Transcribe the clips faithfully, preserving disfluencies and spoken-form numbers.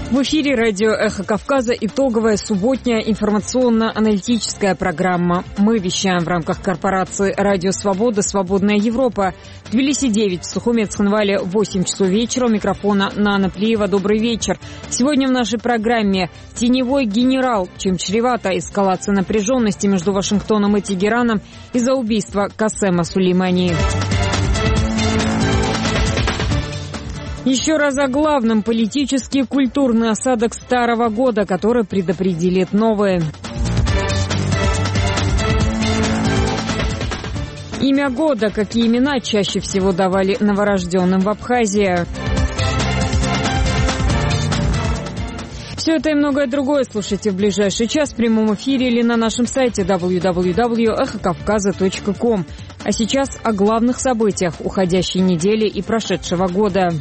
В эфире радио «Эхо Кавказа» итоговая субботняя информационно-аналитическая программа. Мы вещаем в рамках корпорации «Радио Свобода. Свободная Европа». В Тбилиси девять, в Сухумет-Цхинвале восемь часов вечера. У микрофона Нана Плиева. Добрый вечер. Сегодня в нашей программе «Теневой генерал. Чем чревата эскалация напряженности между Вашингтоном и Тегераном из-за убийства Касема Сулеймани». Еще раз о главном: политический и культурный осадок старого года, который предопределит новое. Имя года. Какие имена чаще всего давали новорожденным в Абхазии? Все это и многое другое слушайте в ближайший час в прямом эфире или на нашем сайте дабл ю дабл ю дабл ю точка эхо кавказа точка ком. А сейчас о главных событиях уходящей недели и прошедшего года.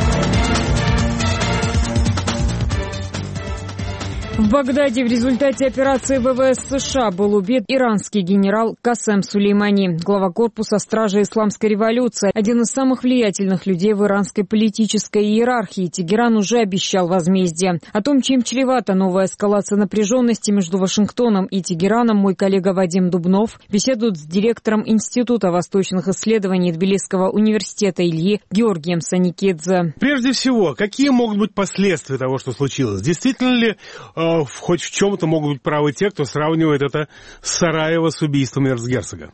В Багдаде в результате операции ВВС США был убит иранский генерал Касем Сулеймани, глава корпуса стражи исламской революции, один из самых влиятельных людей в иранской политической иерархии. Тегеран уже обещал возмездие. О том, чем чревата новая эскалация напряженности между Вашингтоном и Тегераном, мой коллега Вадим Дубнов беседует с директором Института восточных исследований Тбилисского университета Ильи Георгием Саникидзе. Прежде всего, какие могут быть последствия того, что случилось? Действительно ли хоть в чем-то могут быть правы те, кто сравнивает это с Сараево с убийством эрцгерцога?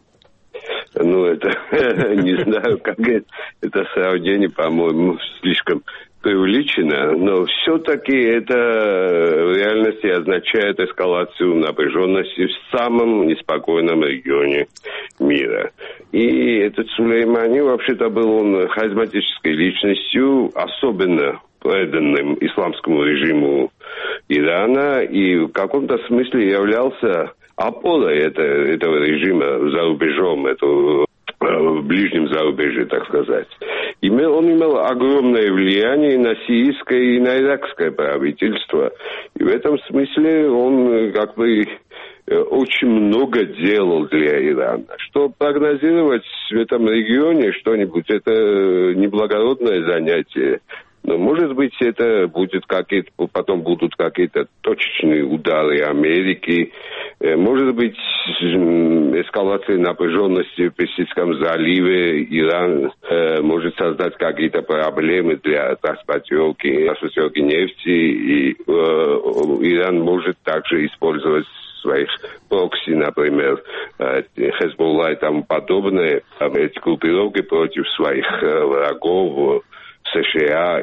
Ну, это, не знаю, как это, это сравнение, по-моему, слишком преувеличено, но все-таки это в реальности означает эскалацию напряженности в самом неспокойном регионе мира. И этот Сулеймани, вообще-то, был он харизматической личностью, особенно преданным исламскому режиму Ирана, и в каком-то смысле являлся опорой это, этого режима за рубежом, это, в ближнем зарубежье, так сказать. Имел, он имел огромное влияние на сирийское и на иракское правительство. И в этом смысле он как бы очень много делал для Ирана. Что прогнозировать в этом регионе что-нибудь, это неблагородное занятие. Но, может быть, это будет какие-то, потом будут какие-то точечные удары Америки. Может быть, эскалация напряженности в Персидском заливе. Иран э, может создать какие-то проблемы для транспортировки, транспортировки нефти. И э, Иран может также использовать своих прокси, например, Хезболла и тому подобное, эти группировки против своих врагов США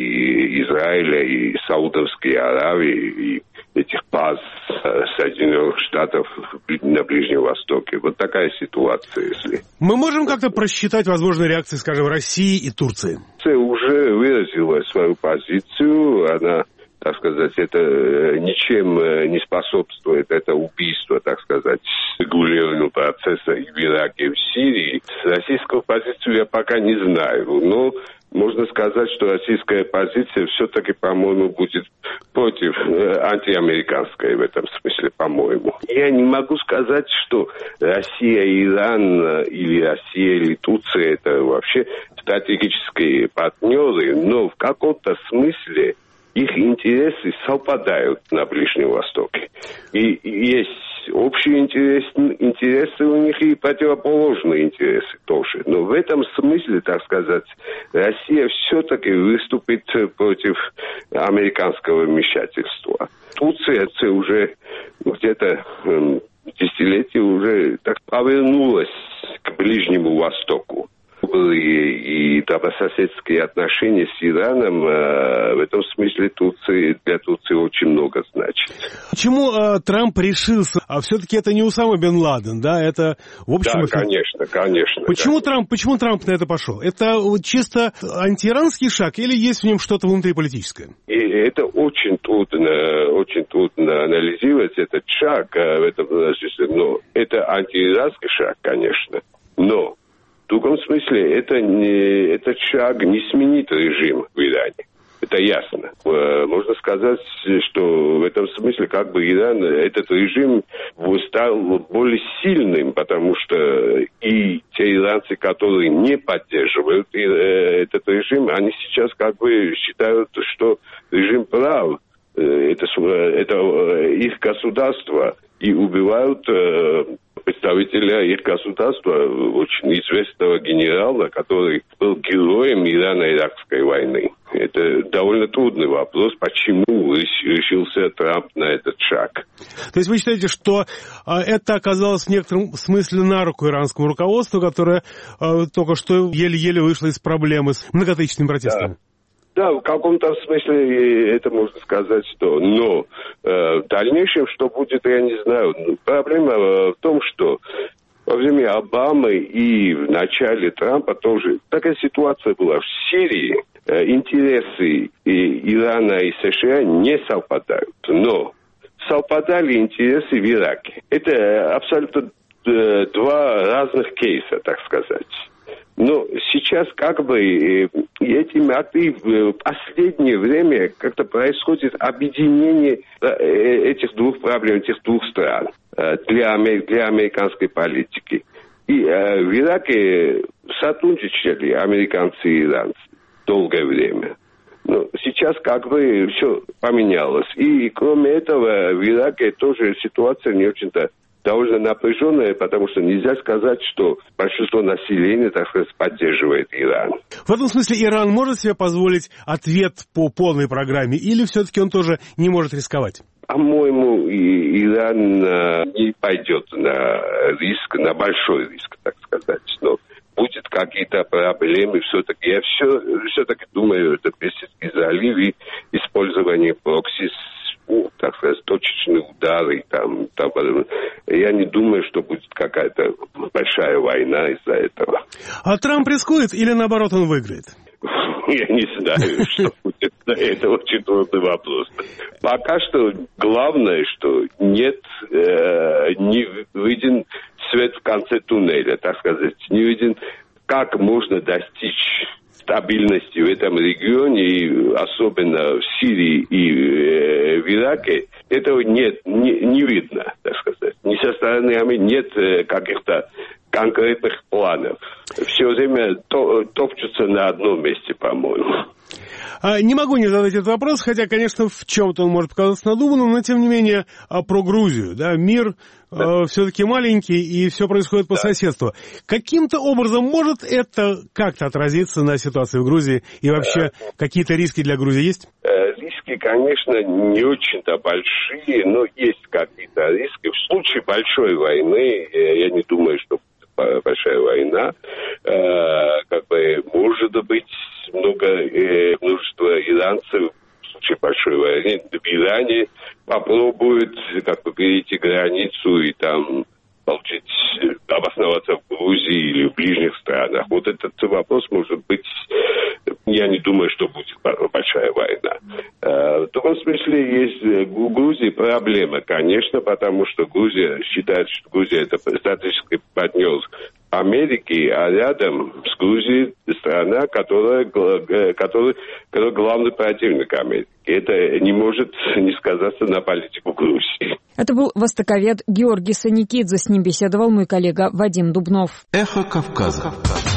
и Израиля, и Саудовской Аравии, и этих баз Соединенных Штатов на Ближнем Востоке. Вот такая ситуация, если... Мы можем как-то просчитать возможные реакции, скажем, России и Турции? Турция уже выразила свою позицию, она, так сказать, это ничем не способствует, это убийство, так сказать, регулированного процесса и в Ираке, и в Сирии. Российскую позицию я пока не знаю, но можно сказать, что российская позиция все-таки, по-моему, будет против э, антиамериканской в этом смысле, по-моему. Я не могу сказать, что Россия и Иран, или Россия, или Турция, это вообще стратегические партнеры, но в каком-то смысле их интересы совпадают на Ближнем Востоке. И, и есть общие интересы, интересы у них и противоположные интересы тоже. Но в этом смысле, так сказать, Россия все-таки выступит против американского вмешательства. Турция уже где-то э, десятилетия уже так повернулась к Ближнему Востоку. И добрососедские отношения с Ираном э, в этом смысле Турции, для Турции очень много значит. Почему э, Трамп решился? А все-таки это не Усама бен Ладен, да? Это, в общем... Да, конечно, конечно. Почему, конечно. Трамп, почему Трамп на это пошел? Это чисто антииранский шаг или есть в нем что-то внутриполитическое? И это очень трудно, очень трудно анализировать этот шаг в этом смысле. Но это антииранский шаг, конечно. Но в другом смысле, это не, этот шаг не сменит режим в Иране. Это ясно. Можно сказать, что в этом смысле как бы Иран, этот режим стал более сильным, потому что и те иранцы, которые не поддерживают этот режим, они сейчас как бы считают, что режим прав. Это, это их государство, и убивают представителя их государства, очень известного генерала, который был героем Ирано-Иракской войны. Это довольно трудный вопрос, почему решился Трамп на этот шаг. То есть вы считаете, что это оказалось в некотором смысле на руку иранскому руководству, которое только что еле-еле вышло из проблемы с многотысячными протестами? Да. Да, в каком-то смысле это можно сказать, что... Но э, в дальнейшем, что будет, я не знаю. Проблема в том, что во время Обамы и в начале Трампа тоже такая ситуация была. В Сирии э, интересы и Ирана и США не совпадают. Но совпадали интересы в Ираке. Это абсолютно э, два разных кейса, так сказать. Но сейчас как бы этим акты в последнее время как-то происходит объединение этих двух проблем, этих двух стран для, для американской политики. И в Ираке сотрудничали американцы и иранцы долгое время. Но сейчас как бы все поменялось. И кроме этого в Ираке тоже ситуация не очень-то довольно напряженная, потому что нельзя сказать, что большинство населения, так сказать, поддерживает Иран. В этом смысле Иран может себе позволить ответ по полной программе, или все-таки он тоже не может рисковать? По-моему, Иран не пойдет на риск, на большой риск, так сказать. Но будет какие-то проблемы все-таки. Я все, все-таки думаю, это Персидский залив и использование прокси, так сказать, точечные удары. Там, там, я не думаю, что будет какая-то большая война из-за этого. А Трамп рискует или, наоборот, он выиграет? Я не знаю, что будет. Это очень трудный вопрос. Пока что главное, что нет, э, не виден свет в конце туннеля, так сказать. Не виден, как можно достичь стабильности в этом регионе, и особенно в Сирии и э, в Ираке, этого нет, не, не видно, так сказать. Ни со стороны Америки нет э, каких-то конкретных планов. Все время то, топчутся на одном месте, по-моему. Не могу не задать этот вопрос, хотя, конечно, в чем-то он может показаться надуманным, но, тем не менее, про Грузию. Да, мир да. э, все-таки маленький, и все происходит по да. соседству. Каким-то образом может это как-то отразиться на ситуации в Грузии? И вообще, да. какие-то риски для Грузии есть? Риски, конечно, не очень-то большие, но есть какие-то риски. В случае большой войны, я не думаю, что большая война, э, как бы, может быть, много, э, множество иранцев в случае большой войны в Иране попробуют как бы перейти границу и там получить, обосноваться в Грузии или в ближних странах. Вот этот вопрос может быть, я не думаю, что будет большая война. В таком смысле есть у Грузии проблема, конечно, потому что Грузия считает, что Грузия это стратегический партнер Америки, а рядом с Грузией страна, которая, которая, которая главный противник Америки. Это не может не сказаться на политику Грузии. Это был востоковед Георгий Саникидзе. С ним беседовал мой коллега Вадим Дубнов. Эхо Кавказа.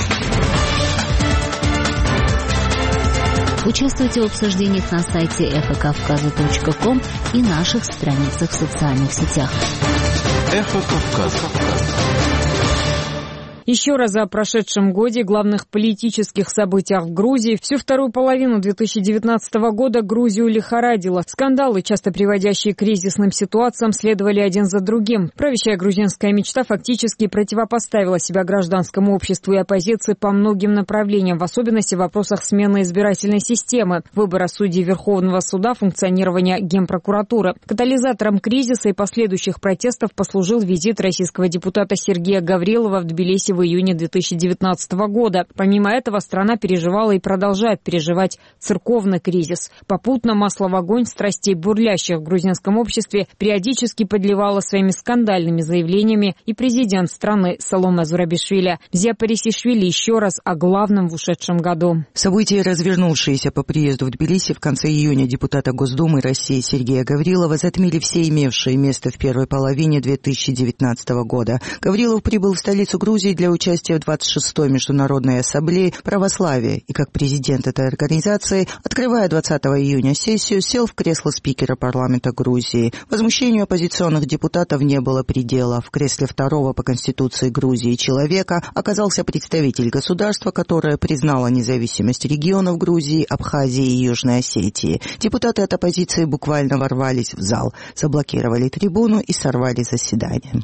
Участвуйте в обсуждениях на сайте эхо кавказа точка ком и наших страницах в социальных сетях. Эхо Кавказа. Еще раз о прошедшем годе, главных политических событиях в Грузии. Всю вторую половину две тысячи девятнадцатого года Грузию лихорадило. Скандалы, часто приводящие к кризисным ситуациям, следовали один за другим. Правящая грузинская мечта фактически противопоставила себя гражданскому обществу и оппозиции по многим направлениям, в особенности в вопросах смены избирательной системы, выбора судей Верховного суда, функционирования Генпрокуратуры. Катализатором кризиса и последующих протестов послужил визит российского депутата Сергея Гаврилова в Тбилиси в июне две тысячи девятнадцатого года. Помимо этого, страна переживала и продолжает переживать церковный кризис. Попутно масло в огонь страстей, бурлящих в грузинском обществе, периодически подливала своими скандальными заявлениями и президент страны Саломе Зурабишвили. Зиа Парисишвили еще раз о главном в ушедшем году. События, развернувшиеся по приезду в Тбилиси в конце июня депутата Госдумы России Сергея Гаврилова, затмили все имевшие место в первой половине две тысячи девятнадцатого года. Гаврилов прибыл в столицу Грузии для для участия в двадцать шестой Международной ассамблее православия и как президент этой организации, открывая двадцатого июня сессию, сел в кресло спикера парламента Грузии. Возмущению оппозиционных депутатов не было предела. В кресле второго по Конституции Грузии человека оказался представитель государства, которое признало независимость регионов Грузии, Абхазии и Южной Осетии. Депутаты от оппозиции буквально ворвались в зал, заблокировали трибуну и сорвали заседание.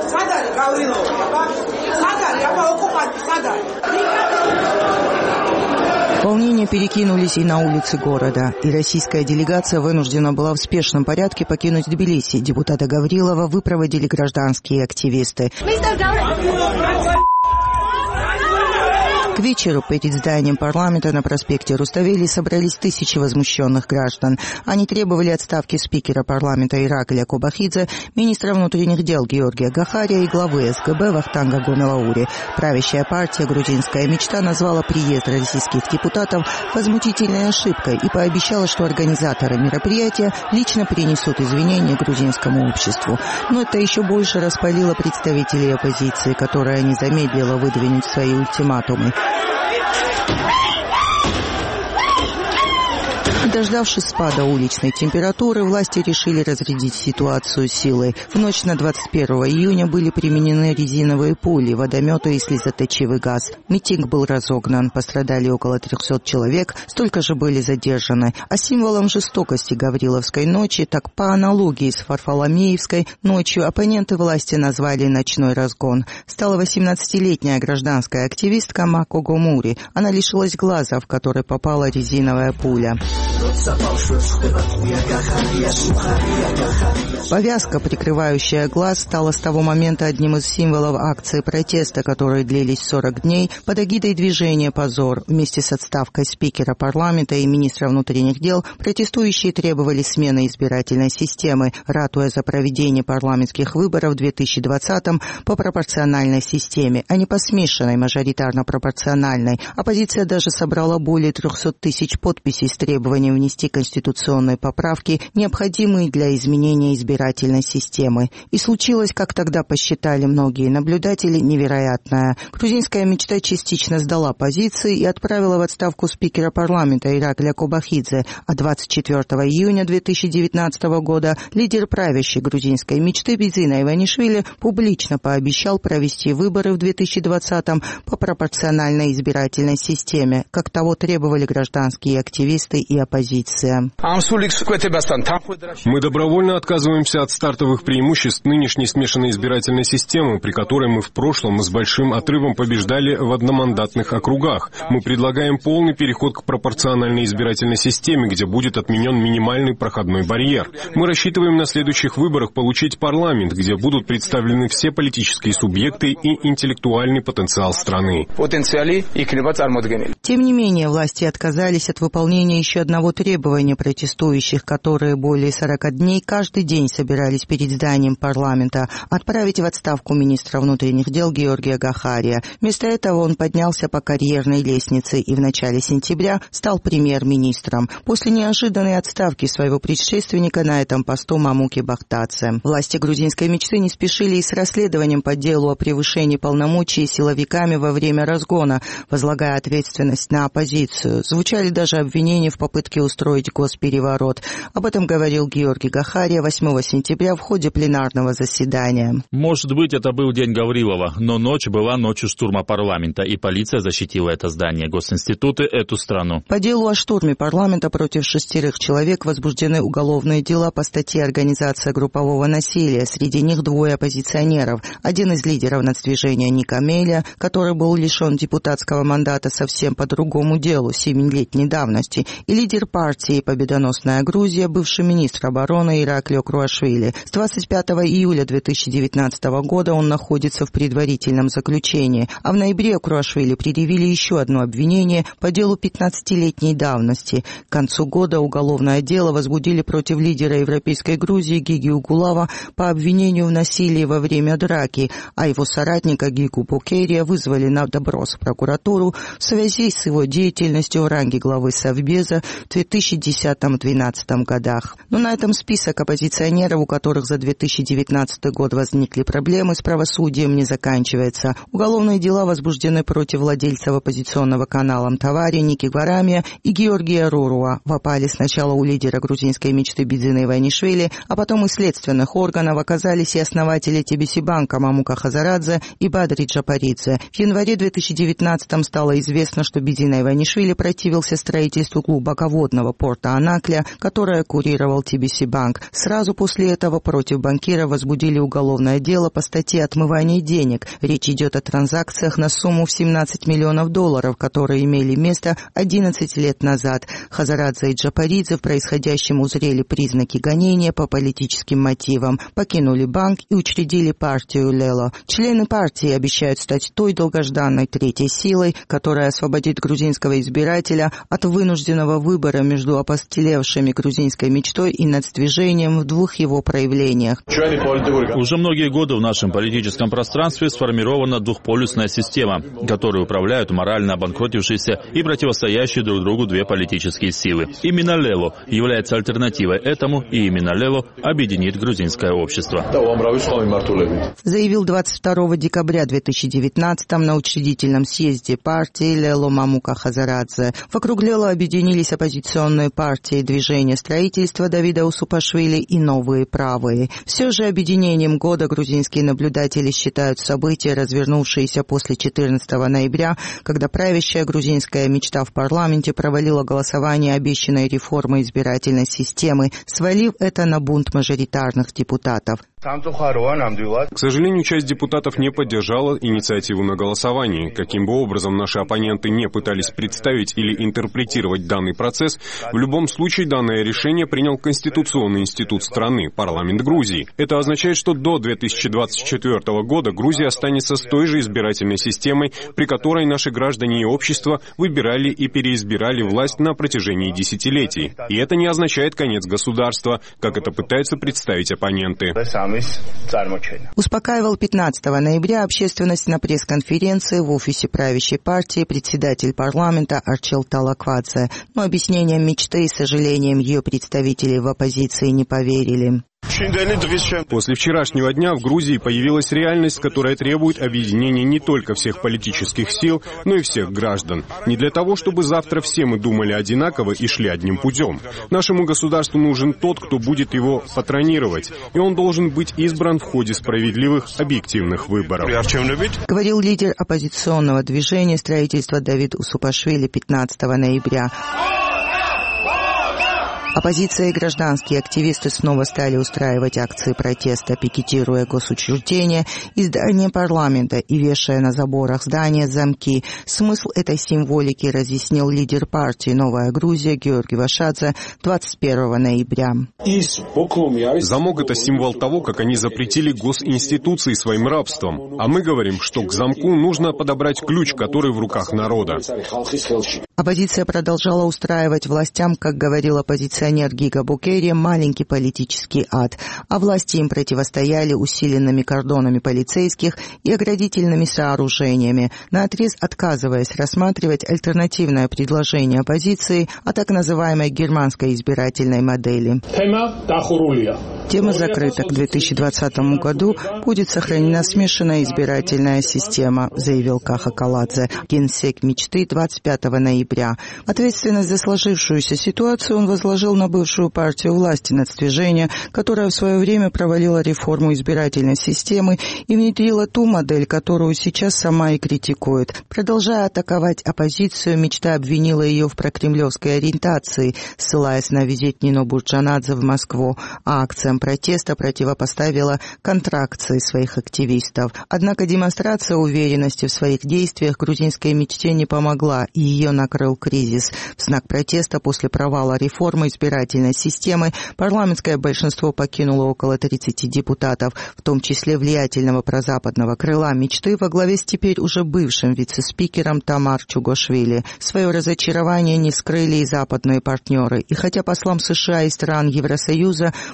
Волнения перекинулись и на улицы города, и российская делегация вынуждена была в спешном порядке покинуть Тбилиси. Депутата Гаврилова выпроводили гражданские активисты. К вечеру перед зданием парламента на проспекте Руставели собрались тысячи возмущенных граждан. Они требовали отставки спикера парламента Ираклия Кобахидзе, министра внутренних дел Георгия Гахария и главы СГБ Вахтанга Гомелаури. Правящая партия «Грузинская мечта» назвала приезд российских депутатов возмутительной ошибкой и пообещала, что организаторы мероприятия лично принесут извинения грузинскому обществу. Но это еще больше распалило представителей оппозиции, которая не замедлила выдвинуть свои ультиматумы. Дождавшись спада уличной температуры, власти решили разрядить ситуацию силой. В ночь на двадцать первого июня были применены резиновые пули, водометы и слезоточивый газ. Митинг был разогнан, пострадали около трехсот человек, столько же были задержаны. А символом жестокости Гавриловской ночи, так по аналогии с Варфоломеевской ночью, оппоненты власти назвали ночной разгон. Стала восемнадцатилетняя гражданская активистка Мако Гомури. Она лишилась глаза, в который попала резиновая пуля. Повязка, прикрывающая глаз, стала с того момента одним из символов акции протеста, которые длились сорок дней под эгидой движения «Позор». Вместе с отставкой спикера парламента и министра внутренних дел протестующие требовали смены избирательной системы, ратуя за проведение парламентских выборов в две тысячи двадцатом по пропорциональной системе, а не по смешанной мажоритарно-пропорциональной. Оппозиция даже собрала более трехсот тысяч подписей с требованием внести конституционные поправки, необходимые для изменения избирательной системы. И случилось, как тогда посчитали многие наблюдатели, невероятное. Грузинская мечта частично сдала позиции и отправила в отставку спикера парламента Ираклия Кобахидзе, а двадцать четвёртого июня две тысячи девятнадцатого года лидер правящей грузинской мечты Бизина Иванишвили публично пообещал провести выборы в две тысячи двадцатом по пропорциональной избирательной системе, как того требовали гражданские активисты и оппозиция. Мы добровольно отказываемся от стартовых преимуществ нынешней смешанной избирательной системы, при которой мы в прошлом с большим отрывом побеждали в одномандатных округах. Мы предлагаем полный переход к пропорциональной избирательной системе, где будет отменен минимальный проходной барьер. Мы рассчитываем на следующих выборах получить парламент, где будут представлены все политические субъекты и интеллектуальный потенциал страны. Тем не менее, власти отказались от выполнения еще одного требования протестующих, которые более сорока дней каждый день собирались перед зданием парламента, отправить в отставку министра внутренних дел Георгия Гахария. Вместо этого он поднялся по карьерной лестнице и в начале сентября стал премьер-министром. После неожиданной отставки своего предшественника на этом посту Мамуки Бахтадзе. Власти грузинской мечты не спешили и с расследованием по делу о превышении полномочий силовиками во время разгона, возлагая ответственность на оппозицию. Звучали даже обвинения в попытке устроить госпереворот. Об этом говорил Георгий Гахария восьмого сентября в ходе пленарного заседания. Может быть, это был день Гаврилова, но ночь была ночью штурма парламента, и полиция защитила это здание, госинституты, эту страну. По делу о штурме парламента против шестерых человек возбуждены уголовные дела по статье «Организация группового насилия». Среди них двое оппозиционеров. Один из лидеров нацдвижения Ник Амелия, который был лишен депутатского мандата совсем по другому делу, семилетней давности, и лидер партии «Победоносная Грузия», бывший министр обороны Ираклио Круашвили. С двадцать пятого июля две тысячи девятнадцатого года он находится в предварительном заключении, а в ноябре Круашвили предъявили еще одно обвинение по делу пятнадцатилетней давности. К концу года уголовное дело возбудили против лидера Европейской Грузии Гиги Угулава по обвинению в насилии во время драки, а его соратника Гигу Букерия вызвали на допрос в прокуратуру в связи связь с его деятельностью в ранге главы Совбеза в две тысячи десятом — две тысячи двенадцатом годах. Но на этом список оппозиционеров, у которых за две тысячи девятнадцатый год возникли проблемы с правосудием, не заканчивается. Уголовные дела возбуждены против владельцев оппозиционного канала «Мтавари» Ники Гварамия и Георгия Руруа. В опале сначала у лидера грузинской мечты Бидзина Иванишвили, а потом из следственных органов оказались и основатели Тебесибанка Мамука Хазарадзе и Бадри Джапаридзе. В январе две тысячи девятнадцатом стало известно, что Бидзина Иванишвили противился строительству глубоководного порта Анакля, которое курировал Тебесибанк. Сразу после этого против банкира возбудили уголовное дело по статье «Отмывание денег». Речь идет о транзакциях на сумму в семнадцать миллионов долларов, которые имели место одиннадцать лет назад. Хазарадзе и Джапаридзе в происходящем узрели признаки гонения по политическим мотивам, покинули банк и учредили партию Лело. Члены партии обещают стать той долгожданной третьей силой, которая освободит грузинского избирателя от вынужденного выбора между опостылевшими грузинской мечтой и нацдвижением в двух его проявлениях. Уже многие годы в нашем политическом пространстве сформирована двухполюсная система, которой управляют морально обанкротившиеся и противостоящие друг другу две политические силы. Именно Лело является альтернативой этому, и именно Лело объединит грузинское общество. Заявил двадцать второго декабря две тысячи девятнадцатого на учредительном съезде партии Лело Мамука Хазарадзе. Вокруг Лело объединились оппозиционные партии «Движение строительства» Давида Усупашвили и «Новые правые». Все же объединением года грузинские наблюдатели считают события, развернувшиеся после четырнадцатого ноября, когда правящая грузинская мечта в парламенте провалила голосование обещанной реформы избирательной системы, свалив это на бунт мажоритарных депутатов. К сожалению, часть депутатов не поддержала инициативу на голосовании. Каким бы образом наши оппоненты не пытались представить или интерпретировать данный процесс, в любом случае данное решение принял Конституционный институт страны, парламент Грузии. Это означает, что до две тысячи двадцать четвёртого года Грузия останется с той же избирательной системой, при которой наши граждане и общество выбирали и переизбирали власть на протяжении десятилетий. И это не означает конец государства, как это пытаются представить оппоненты. Успокаивал пятнадцатого ноября общественность на пресс-конференции в офисе правящей партии председатель парламента Арчил Талаквадзе. Но объяснениям мечты и сожалениям ее представителей в оппозиции не поверили. После вчерашнего дня в Грузии появилась реальность, которая требует объединения не только всех политических сил, но и всех граждан. Не для того, чтобы завтра все мы думали одинаково и шли одним путем. Нашему государству нужен тот, кто будет его патронировать, и он должен быть избран в ходе справедливых, объективных выборов. Говорил лидер оппозиционного движения строительства Давид Усупашвили пятнадцатого ноября. Оппозиция и гражданские активисты снова стали устраивать акции протеста, пикетируя госучреждения и здания парламента и вешая на заборах здания замки. Смысл этой символики разъяснил лидер партии «Новая Грузия» Георгий Вашадзе двадцать первого ноября. Замок — это символ того, как они запретили госинституции своим рабством. А мы говорим, что к замку нужно подобрать ключ, который в руках народа. Оппозиция продолжала устраивать властям, как говорил оппозиционер Гига Букери, маленький политический ад, а власти им противостояли усиленными кордонами полицейских и оградительными сооружениями, наотрез отказываясь рассматривать альтернативное предложение оппозиции о так называемой германской избирательной модели. Тема закрыта. К две тысячи двадцатому году будет сохранена смешанная избирательная система, заявил Каха Каладзе, генсек мечты двадцать пятого ноября. Ответственность за сложившуюся ситуацию он возложил на бывшую партию власти «Нацдвижение», которая в свое время провалила реформу избирательной системы и внедрила ту модель, которую сейчас сама и критикует. Продолжая атаковать оппозицию, мечта обвинила ее в прокремлевской ориентации, ссылаясь на визит Нино Бурджанадзе в Москву, а акциям протеста противопоставила контракции своих активистов. Однако демонстрация уверенности в своих действиях грузинской мечте не помогла, и ее накрыл кризис. В знак протеста после провала реформы избирательной системы парламентское большинство покинуло около тридцати депутатов, в том числе влиятельного прозападного крыла мечты во главе с теперь уже бывшим вице-спикером Тамар Чугошвили. Свое разочарование не скрыли и западные партнеры. И хотя послам США и стран Евросоюза удалось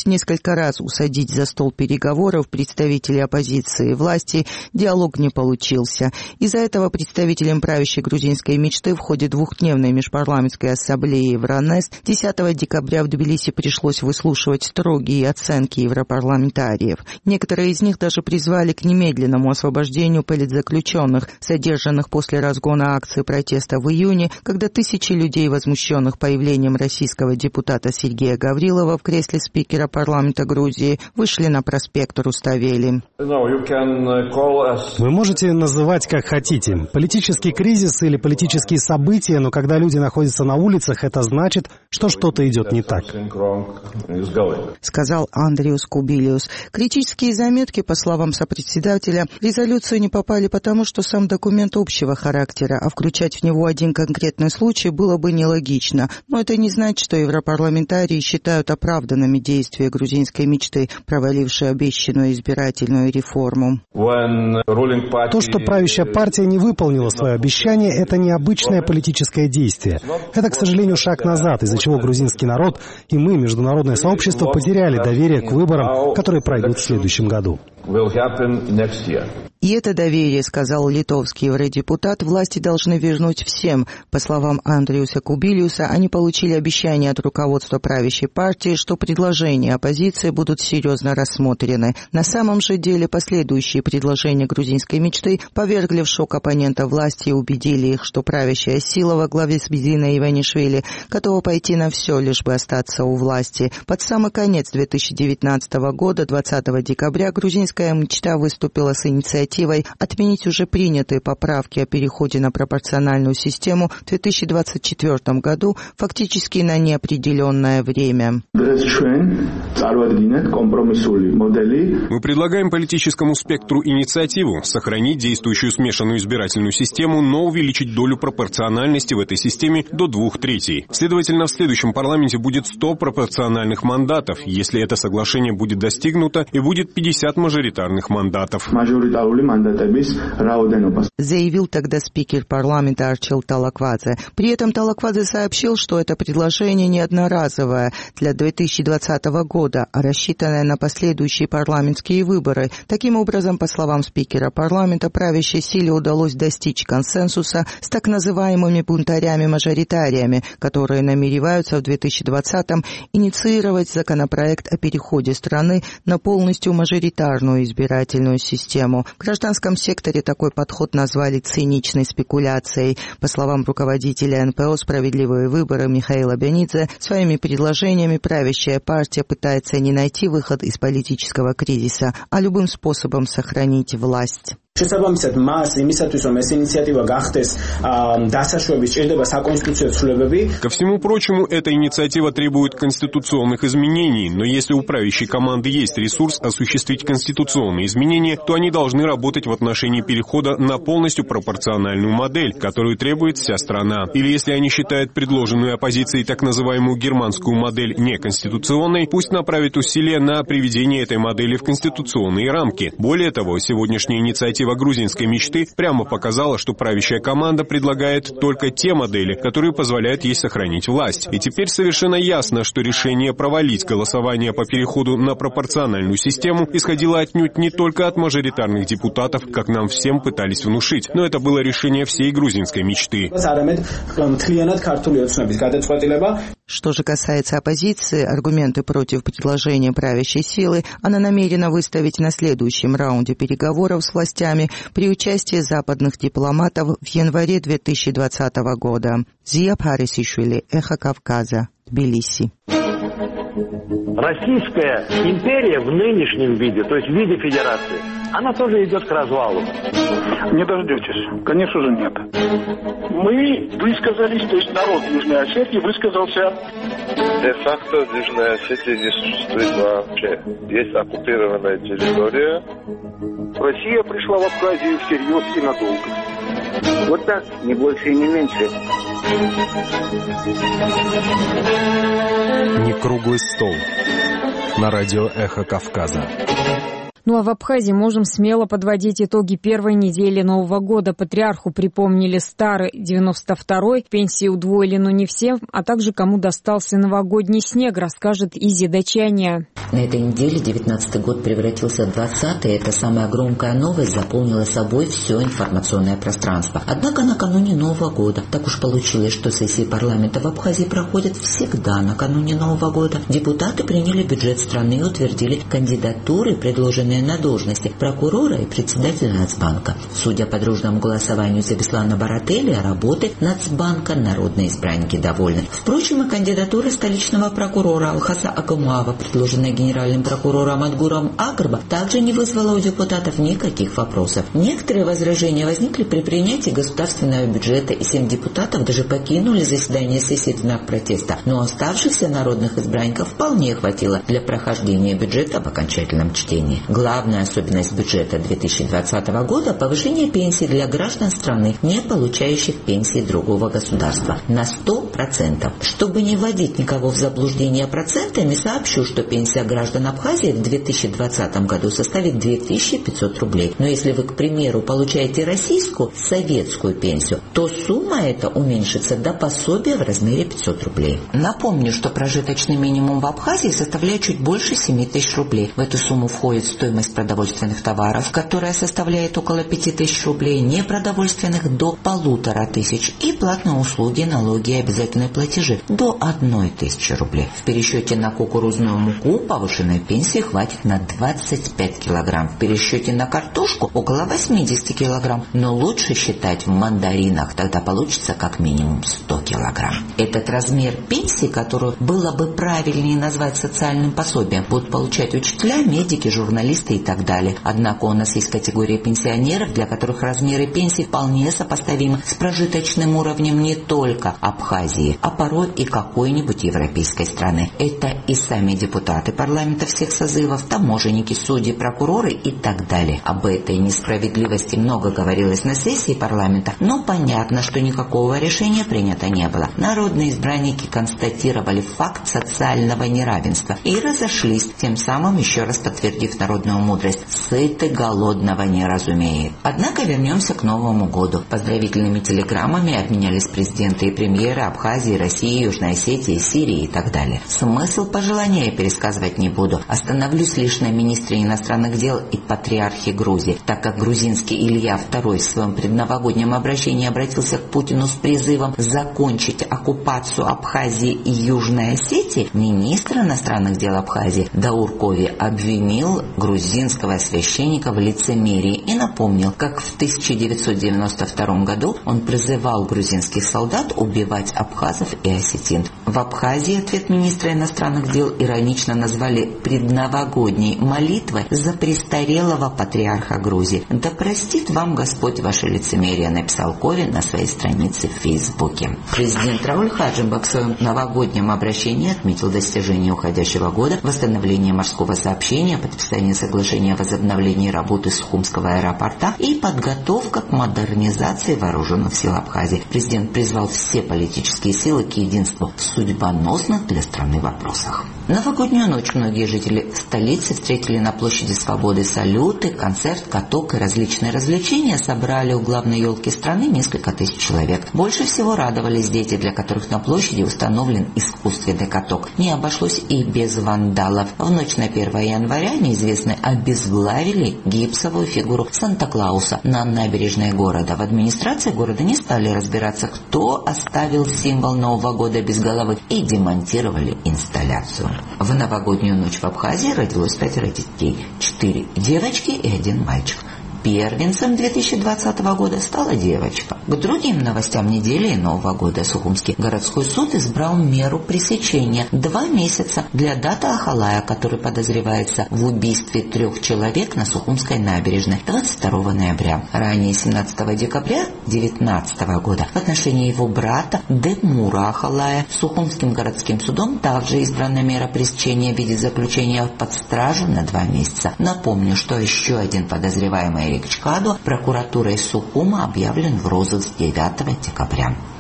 пытались несколько раз усадить за стол переговоров представителей оппозиции и власти, диалог не получился. Из-за этого представителям правящей грузинской мечты в ходе двухдневной межпарламентской ассамблеи в Ранес десятого декабря в Тбилиси пришлось выслушивать строгие оценки европарламентариев. Некоторые из них даже призвали к немедленному освобождению политзаключенных, задержанных после разгона акции протеста в июне, когда тысячи людей, возмущенных появлением российского депутата Сергея Гаврилова в кресле спикера парламента Грузии, вышли на проспект Руставели. Вы можете называть как хотите. Политический кризис или политические события, но когда люди находятся на улицах, это значит, что что-то идет не так. Сказал Андриус Кубилиус. Критические заметки, по словам сопредседателя, в резолюцию не попали потому, что сам документ общего характера, а включать в него один конкретный случай было бы нелогично. Но это не значит, что европарламентарии считают оправданными действия грузинской мечты, провалившей обещанную избирательную реформу. То, что правящая партия не выполнила свое обещание, это необычное политическое действие. Это, к сожалению, шаг назад, из-за чего грузинский народ и мы, международное сообщество, потеряли доверие к выборам, которые пройдут в следующем году. И это доверие, сказал литовский евродепутат, власти должны вернуть всем. По словам Андриуса Кубилиуса, они получили обещание от руководства правящей партии, что предложения оппозиции будут серьезно рассмотрены. На самом же деле последующие предложения грузинской мечты повергли в шок оппонентов власти и убедили их, что правящая сила во главе с Бизиной Иванишвили готова пойти на все, лишь бы остаться у власти. Под самый конец две тысячи девятнадцатого года, двадцатого декабря, грузинская мечта выступила с инициативой отменить уже принятые поправки о переходе на пропорциональную систему в две тысячи двадцать четвёртом году, фактически на неопределенное время. Мы предлагаем политическому спектру инициативу сохранить действующую смешанную избирательную систему, но увеличить долю пропорциональности в этой системе до двух третей. Следовательно, в следующем парламенте будет сто пропорциональных мандатов, если это соглашение будет достигнуто, и будет пятьдесят мажоритарных мандатов. Заявил тогда спикер парламента Арчил Талаквадзе. При этом Талаквадзе сообщил, что это предложение не одноразовое для две тысячи двадцатого года, а рассчитанное на последующие парламентские выборы. Таким образом, по словам спикера парламента, правящей силе удалось достичь консенсуса с так называемыми бунтарями-мажоритариями, которые намереваются в две тысячи двадцатом инициировать законопроект о переходе страны на полностью мажоритарную избирательную систему. В гражданском секторе такой подход назвали циничной спекуляцией. По словам руководителя эн пэ о «Справедливые выборы» Михаила Бенидзе, своими предложениями правящая партия пытается не найти выход из политического кризиса, а любым способом сохранить власть. Ко всему прочему, эта инициатива требует конституционных изменений, но если у правящей команды есть ресурс осуществить конституционные изменения, то они должны работать в отношении перехода на полностью пропорциональную модель, которую требует вся страна. Или если они считают предложенную оппозицией так называемую германскую модель неконституционной, пусть направят усилия на приведение этой модели в конституционные рамки. Более того, сегодняшняя инициатива грузинской мечты прямо показала, что правящая команда предлагает только те модели, которые позволяют ей сохранить власть. И теперь совершенно ясно, что решение провалить голосование по переходу на пропорциональную систему исходило отнюдь не только от мажоритарных депутатов, как нам всем пытались внушить, но это было решение всей грузинской мечты. Что же касается оппозиции, аргументы против предложения правящей силы она намерена выставить на следующем раунде переговоров с властями при участии западных дипломатов в январе две тысячи двадцатого года. Зия Парисишвили, Эхо Кавказа, Тбилиси. Российская империя в нынешнем виде, то есть в виде федерации, она тоже идет к развалу. Не дождетесь. Конечно же, нет. Мы высказались, то есть народ Южной Осетии высказался. Де-факто Южная Осетия не существует вообще. Есть оккупированная территория. Россия пришла в Абхазию всерьез и надолго. Вот так, не больше и не меньше. Не круглый стол. На радио «Эхо Кавказа». Ну а в Абхазии можем смело подводить итоги первой недели Нового года. Патриарху припомнили старый девяносто второй, пенсии удвоили, но не всем, а также кому достался новогодний снег, расскажет Изи Дачаня. На этой неделе девятнадцатый год превратился в двадцатый. Эта самая громкая новость заполнила собой все информационное пространство. Однако накануне Нового года так уж получилось, что сессии парламента в Абхазии проходят всегда накануне Нового года. Депутаты приняли бюджет страны и утвердили кандидатуры, предложенные на должности прокурора и председателя Нацбанка. Судя по дружному голосованию за Беслана Барателя, работы Нацбанка народные избранники довольны. Впрочем, и кандидатура столичного прокурора Алхаса Акумава, предложенная генеральным прокурором Адгуром Агрба, также не вызвала у депутатов никаких вопросов. Некоторые возражения возникли при принятии государственного бюджета, и семь депутатов даже покинули заседание сессии в знак протеста. Но оставшихся народных избранников вполне хватило для прохождения бюджета в окончательном чтении. Главная особенность бюджета две тысячи двадцатого года – повышение пенсий для граждан страны, не получающих пенсии другого государства, на сто процентов. Чтобы не вводить никого в заблуждение процентами, сообщу, что пенсия граждан Абхазии в две тысячи двадцатом году составит две тысячи пятьсот рублей. Но если вы, к примеру, получаете российскую, советскую пенсию, то сумма эта уменьшится до пособия в размере пятьсот рублей. Напомню, что прожиточный минимум в Абхазии составляет чуть больше семи тысяч рублей. В эту сумму входит стоимость продовольственных товаров, которая составляет около пяти тысяч рублей, непродовольственных до полутора тысяч, и платные услуги, налоги и обязательные платежи до одной тысячи рублей. В пересчете на кукурузную муку повышенной пенсии хватит на двадцать пять килограмм, в пересчете на картошку около восемьдесят килограмм, но лучше считать в мандаринах, тогда получится как минимум сто килограмм. Этот размер пенсии, которую было бы правильнее назвать социальным пособием, будут получать учителя, медики, журналисты и так далее. Однако у нас есть категория пенсионеров, для которых размеры пенсий вполне сопоставимы с прожиточным уровнем не только Абхазии, а порой и какой-нибудь европейской страны. Это и сами депутаты парламента всех созывов, таможенники, судьи, прокуроры и так далее. Об этой несправедливости много говорилось на сессии парламента, но понятно, что никакого решения принято не было. Народные избранники констатировали факт социального неравенства и разошлись, тем самым еще раз подтвердив народную мудрость: сытый голодного не разумеет. Однако вернемся к Новому году. Поздравительными телеграммами обменялись президенты и премьеры Абхазии, России, Южной Осетии, Сирии и так далее. Смысл пожелания я пересказывать не буду. Остановлюсь лишь на министре иностранных дел и патриархе Грузии, так как грузинский Илья второй в своем предновогоднем обращении обратился к Путину с призывом закончить оккупацию Абхазии и Южной Осетии. Министр иностранных дел Абхазии Даур Кови обвинил грузинского священника в лицемерии и напомнил, как в тысяча девятьсот девяносто втором году он призывал грузинских солдат убивать абхазов и осетин. В Абхазии ответ министра иностранных дел иронично назвали предновогодней молитвой за престарелого патриарха Грузии. «Да простит вам Господь ваше лицемерие», написал Кови на своей странице в Фейсбуке. Президент Рауль Хаджимба в своем новогоднем обращении отметил достижения уходящего года, восстановление морского сообщения, подписание соглашения о возобновлении работы Сухумского аэропорта и подготовка к модернизации вооруженных сил Абхазии. Президент призвал все политические силы к единству в судьбоносных для страны вопросах. Новогоднюю ночь многие жители столицы встретили на площади Свободы салюты, концерт, каток и различные развлечения. Собрали у главной елки страны несколько тысяч человек. Больше всего радовались дети, для которых на площади установлен искусственный каток. Не обошлось и без вандалов. В ночь на первое января неизвестные обезглавили гипсовую фигуру Санта-Клауса на набережной города. В администрации города не стали разбираться, кто оставил символ Нового года без головы, и демонтировали инсталляцию. В новогоднюю ночь в Абхазии родилось пятеро детей. Четыре девочки и один мальчик. Первенцем две тысячи двадцатого года стала девочка. К другим новостям недели и Нового года Сухумский городской суд избрал меру пресечения – два месяца для Дата Ахалая, который подозревается в убийстве трех человек на Сухумской набережной двадцать второго ноября. Ранее, семнадцатого декабря две тысячи девятнадцатого года, в отношении его брата Демура Ахалая Сухумским городским судом также избрана мера пресечения в виде заключения под стражу на два месяца. Напомню, что еще один подозреваемый Чкаду прокуратурой Сухума объявлен в розыск девятого декабря.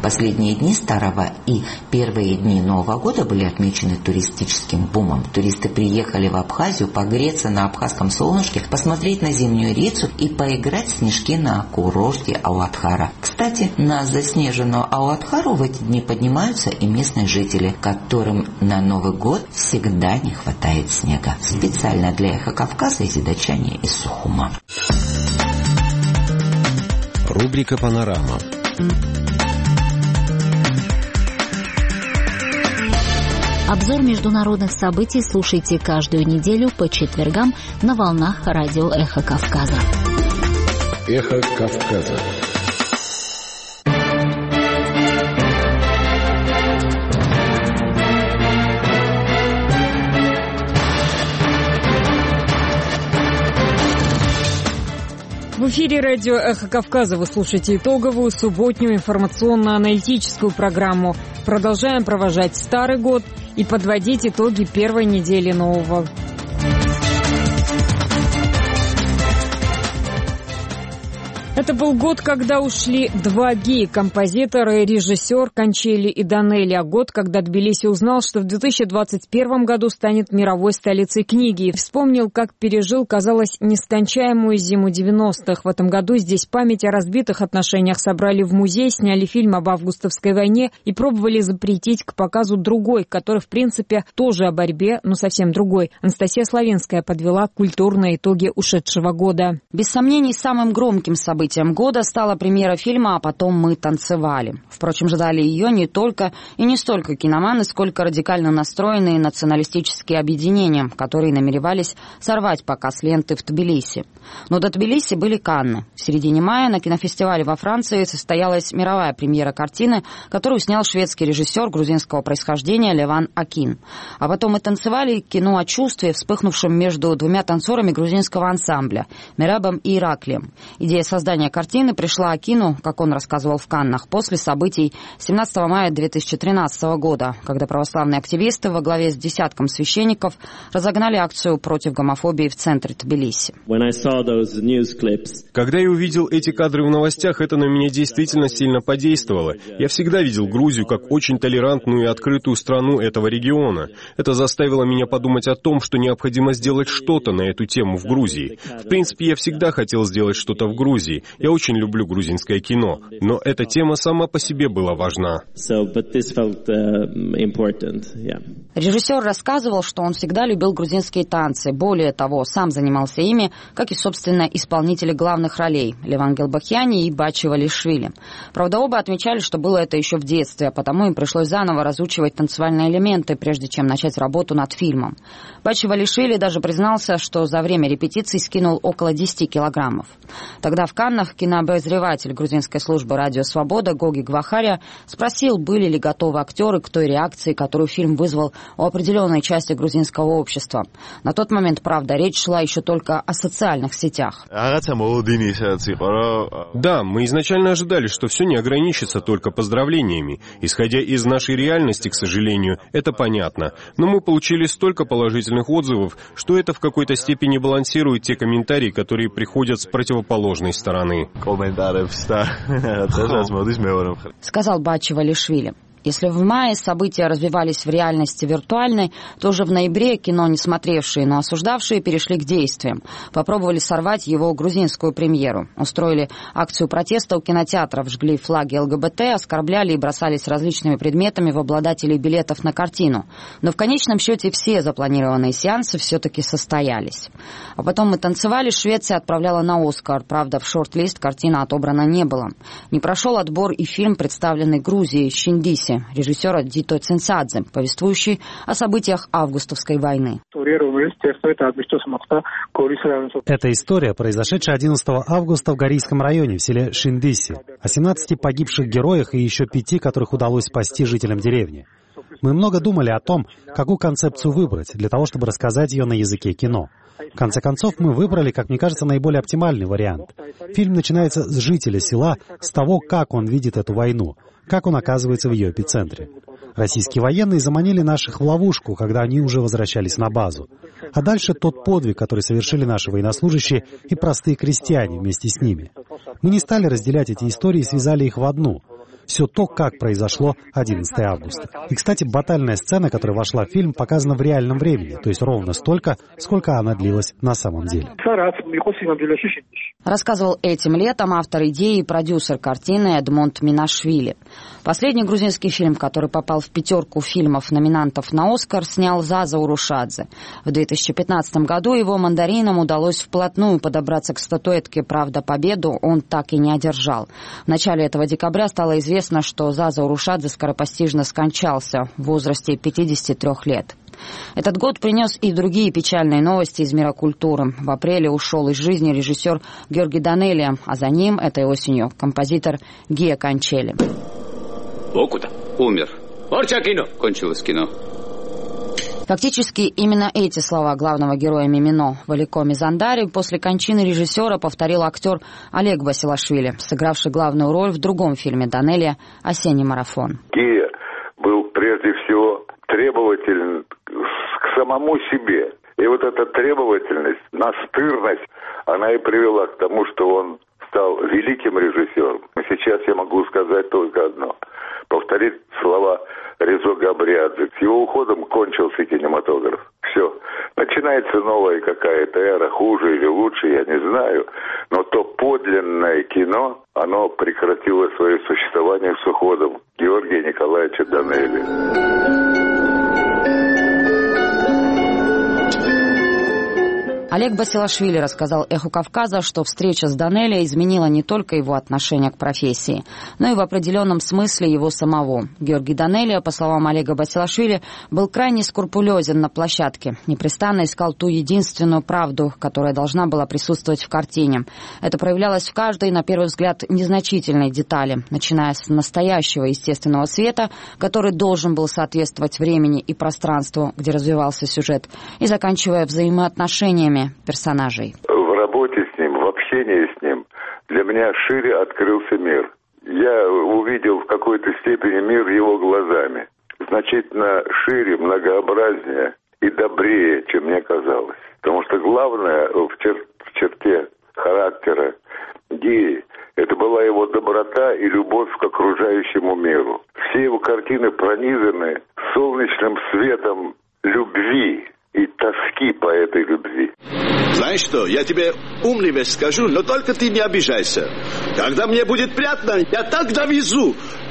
Последние дни Старого и первые дни Нового года были отмечены туристическим бумом. Туристы приехали в Абхазию погреться на абхазском солнышке, посмотреть на зимнюю речку и поиграть в снежки на курорте Ауатхара. Кстати, на заснеженную Ауатхару в эти дни поднимаются и местные жители, которым на Новый год всегда не хватает снега. Специально для Эхо Кавказа из датчане из Сухума. Рубрика «Панорама». Обзор международных событий слушайте каждую неделю по четвергам на волнах радио «Эхо Кавказа». «Эхо Кавказа». В эфире радио «Эхо Кавказа» вы слушаете итоговую субботнюю информационно-аналитическую программу. Продолжаем провожать старый год и подводить итоги первой недели нового. Это был год, когда ушли два геи, композитор и режиссер Кончели и Данелли, а год, когда Тбилиси узнал, что в две тысячи двадцать первом году станет мировой столицей книги, и вспомнил, как пережил, казалось, нескончаемую зиму девяностых. В этом году здесь память о разбитых отношениях собрали в музей, сняли фильм об августовской войне и пробовали запретить к показу другой, который, в принципе, тоже о борьбе, но совсем другой. Анастасия Славинская подвела культурные итоги ушедшего года. Без сомнений, самым громким событием Событием года стала премьера фильма «А потом мы танцевали». Впрочем, ждали ее не только и не столько киноманы, сколько радикально настроенные националистические объединения, которые намеревались сорвать показ ленты в Тбилиси. Но до Тбилиси были Канны. В середине мая на кинофестивале во Франции состоялась мировая премьера картины, которую снял шведский режиссер грузинского происхождения Леван Акин. «А потом мы танцевали» — кино о чувстве, вспыхнувшем между двумя танцорами грузинского ансамбля — Мерабом и Ираклием. Идея создания картины пришла Акину, как он рассказывал в Каннах, после событий семнадцатого мая две тысячи тринадцатого года, когда православные активисты во главе с десятком священников разогнали акцию против гомофобии в центре Тбилиси. Когда я увидел эти кадры в новостях, это на меня действительно сильно подействовало. Я всегда видел Грузию как очень толерантную и открытую страну этого региона. Это заставило меня подумать о том, что необходимо сделать что-то на эту тему в Грузии. В принципе, я всегда хотел сделать что-то в Грузии. Я очень люблю грузинское кино, но эта тема сама по себе была важна. Режиссер рассказывал, что он всегда любил грузинские танцы. Более того, сам занимался ими, как и, собственно, исполнители главных ролей — Леван Гелбахьяни и Бачи Валишвили. Правда, оба отмечали, что было это еще в детстве, а потому им пришлось заново разучивать танцевальные элементы, прежде чем начать работу над фильмом. Бачи Валишвили даже признался, что за время репетиций скинул около десяти килограммов. Тогда в Каннах кинообозреватель грузинской службы «Радио Свобода» Гоги Гвахария спросил, были ли готовы актеры к той реакции, которую фильм вызвал у определенной части грузинского общества. На тот момент, правда, речь шла еще только о социальных сетях. Да, мы изначально ожидали, что все не ограничится только поздравлениями. Исходя из нашей реальности, к сожалению, это понятно. Но мы получили столько положительных отзывов, что это в какой-то степени балансирует те комментарии, которые приходят с противоположной стороны. Сказал Бачи Валишвили. Если в мае события развивались в реальности виртуальной, то уже в ноябре кино, не смотревшие, но осуждавшие, перешли к действиям. Попробовали сорвать его грузинскую премьеру. Устроили акцию протеста у кинотеатров, жгли флаги ЛГБТ, оскорбляли и бросались различными предметами в обладателей билетов на картину. Но в конечном счете все запланированные сеансы все-таки состоялись. А потом мы танцевали, Швеция отправляла на «Оскар». Правда, в шорт-лист картина отобрана не была. Не прошел отбор и фильм, представленный Грузией «Шиндиси» режиссера Дито Цинцадзе, повествующий о событиях августовской войны. Это история, произошедшая одиннадцатого августа в Горийском районе в селе Шиндиси, о семнадцати погибших героях и еще пяти, которых удалось спасти жителям деревни. Мы много думали о том, какую концепцию выбрать для того, чтобы рассказать ее на языке кино. В конце концов, мы выбрали, как мне кажется, наиболее оптимальный вариант. Фильм начинается с жителя села, с того, как он видит эту войну, как он оказывается в ее эпицентре. Российские военные заманили наших в ловушку, когда они уже возвращались на базу. А дальше тот подвиг, который совершили наши военнослужащие и простые крестьяне вместе с ними. Мы не стали разделять эти истории и связали их в одну. Все то, как произошло одиннадцатого августа. И, кстати, батальная сцена, которая вошла в фильм, показана в реальном времени, то есть ровно столько, сколько она длилась на самом деле. Рассказывал этим летом автор идеи и продюсер картины Эдмонд Минашвили. Последний грузинский фильм, который попал в пятерку фильмов номинантов на «Оскар», снял Заза Урушадзе. В две тысячи пятнадцатом году его «Мандаринам» удалось вплотную подобраться к статуэтке «Правда, победу» он так и не одержал. В начале этого декабря стало известно, что Заза Урушадзе скоропостижно скончался в возрасте пятидесяти трёх лет. Этот год принес и другие печальные новости из мира культуры. В апреле ушел из жизни режиссер Георги Данелия, а за ним этой осенью композитор Гия Кончели. Окуда умер. Орча кино. Кончилось кино. Фактически именно эти слова главного героя «Мимино» Валико Мизандари после кончины режиссера повторил актер Олег Басилашвили, сыгравший главную роль в другом фильме Данелия «Осенний марафон». Гия был прежде всего требователен к самому себе. И вот эта требовательность, настырность, она и привела к тому, что он стал великим режиссером. Сейчас я могу сказать только одно. Повторить слова Резо Габриадзе. С его уходом кончился кинематограф. Все. Начинается новая какая-то эра, хуже или лучше, я не знаю. Но то подлинное кино, оно прекратило свое существование с уходом Георгия Николаевича Данелия. Олег Басилашвили рассказал «Эху Кавказа», что встреча с Данелия изменила не только его отношение к профессии, но и в определенном смысле его самого. Георгий Данелия, по словам Олега Басилашвили, был крайне скрупулезен на площадке, непрестанно искал ту единственную правду, которая должна была присутствовать в картине. Это проявлялось в каждой, на первый взгляд, незначительной детали, начиная с настоящего естественного света, который должен был соответствовать времени и пространству, где развивался сюжет, и заканчивая взаимоотношениями персонажей. В работе с ним, в общении с ним для меня шире открылся мир. Я увидел в какой-то степени мир его глазами. Значительно шире, многообразнее и добрее, чем мне казалось. Потому что главное в, чер- в черте характера Гии — это была его доброта и любовь к окружающему миру. Все его картины пронизаны солнечным светом любви и тоски по этой любви. Знаешь что, я тебе умный вещь скажу, но только ты не обижайся. Когда мне будет приятно, я так довезу,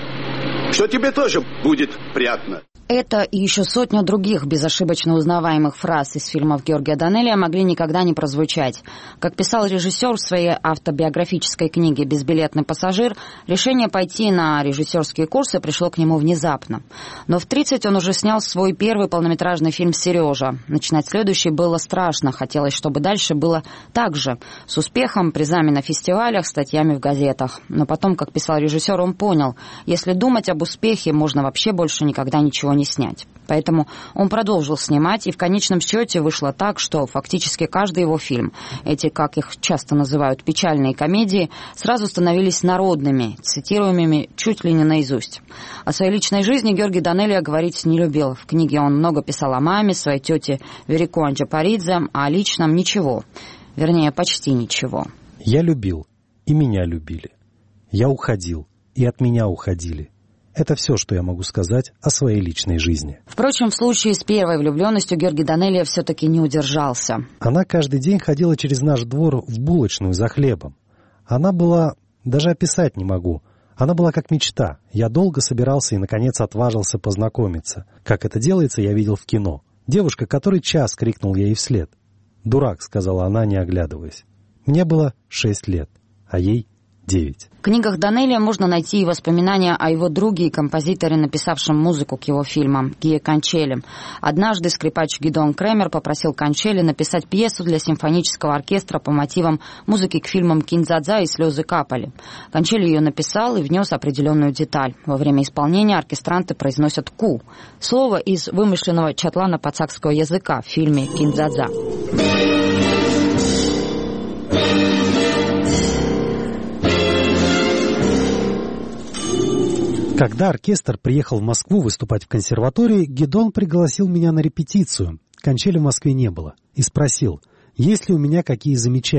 что тебе тоже будет приятно. Это и еще сотня других безошибочно узнаваемых фраз из фильмов Георгия Данелия могли никогда не прозвучать. Как писал режиссер в своей автобиографической книге «Безбилетный пассажир», решение пойти на режиссерские курсы пришло к нему внезапно. Но в тридцать он уже снял свой первый полнометражный фильм «Сережа». Начинать следующий было страшно, хотелось, чтобы дальше было так же, с успехом, призами на фестивалях, статьями в газетах. Но потом, как писал режиссер, он понял, если думать об успехе, можно вообще больше никогда ничего не снять. Поэтому он продолжил снимать, и в конечном счете вышло так, что фактически каждый его фильм, эти, как их часто называют, печальные комедии, сразу становились народными, цитируемыми чуть ли не наизусть. О своей личной жизни Георгий Данелия говорить не любил. В книге он много писал о маме, своей тете Верико Анджапаридзе, а о личном ничего. Вернее, почти ничего. Я любил, и меня любили. Я уходил, и от меня уходили. Это все, что я могу сказать о своей личной жизни. Впрочем, в случае с первой влюбленностью Георгий Данелия все-таки не удержался. Она каждый день ходила через наш двор в булочную за хлебом. Она была... даже описать не могу. Она была как мечта. Я долго собирался и, наконец, отважился познакомиться. Как это делается, я видел в кино. Девушка, который час, крикнул я ей вслед. «Дурак», — сказала она, не оглядываясь. Мне было шесть лет, а ей девять. В книгах Данелия можно найти и воспоминания о его друге и композиторе, написавшем музыку к его фильмам, Гие Кончели. Однажды скрипач Гидеон Кремер попросил Кончели написать пьесу для симфонического оркестра по мотивам музыки к фильмам «Киндзадза» и «Слезы капали». Кончели ее написал и внес определенную деталь. Во время исполнения оркестранты произносят «ку» — слово из вымышленного чатлано-пацакского языка в фильме «Киндзадза». Когда оркестр приехал в Москву выступать в консерватории, Гидеон пригласил меня на репетицию. Кончели в Москве не было. И спросил, есть ли у меня какие замечания.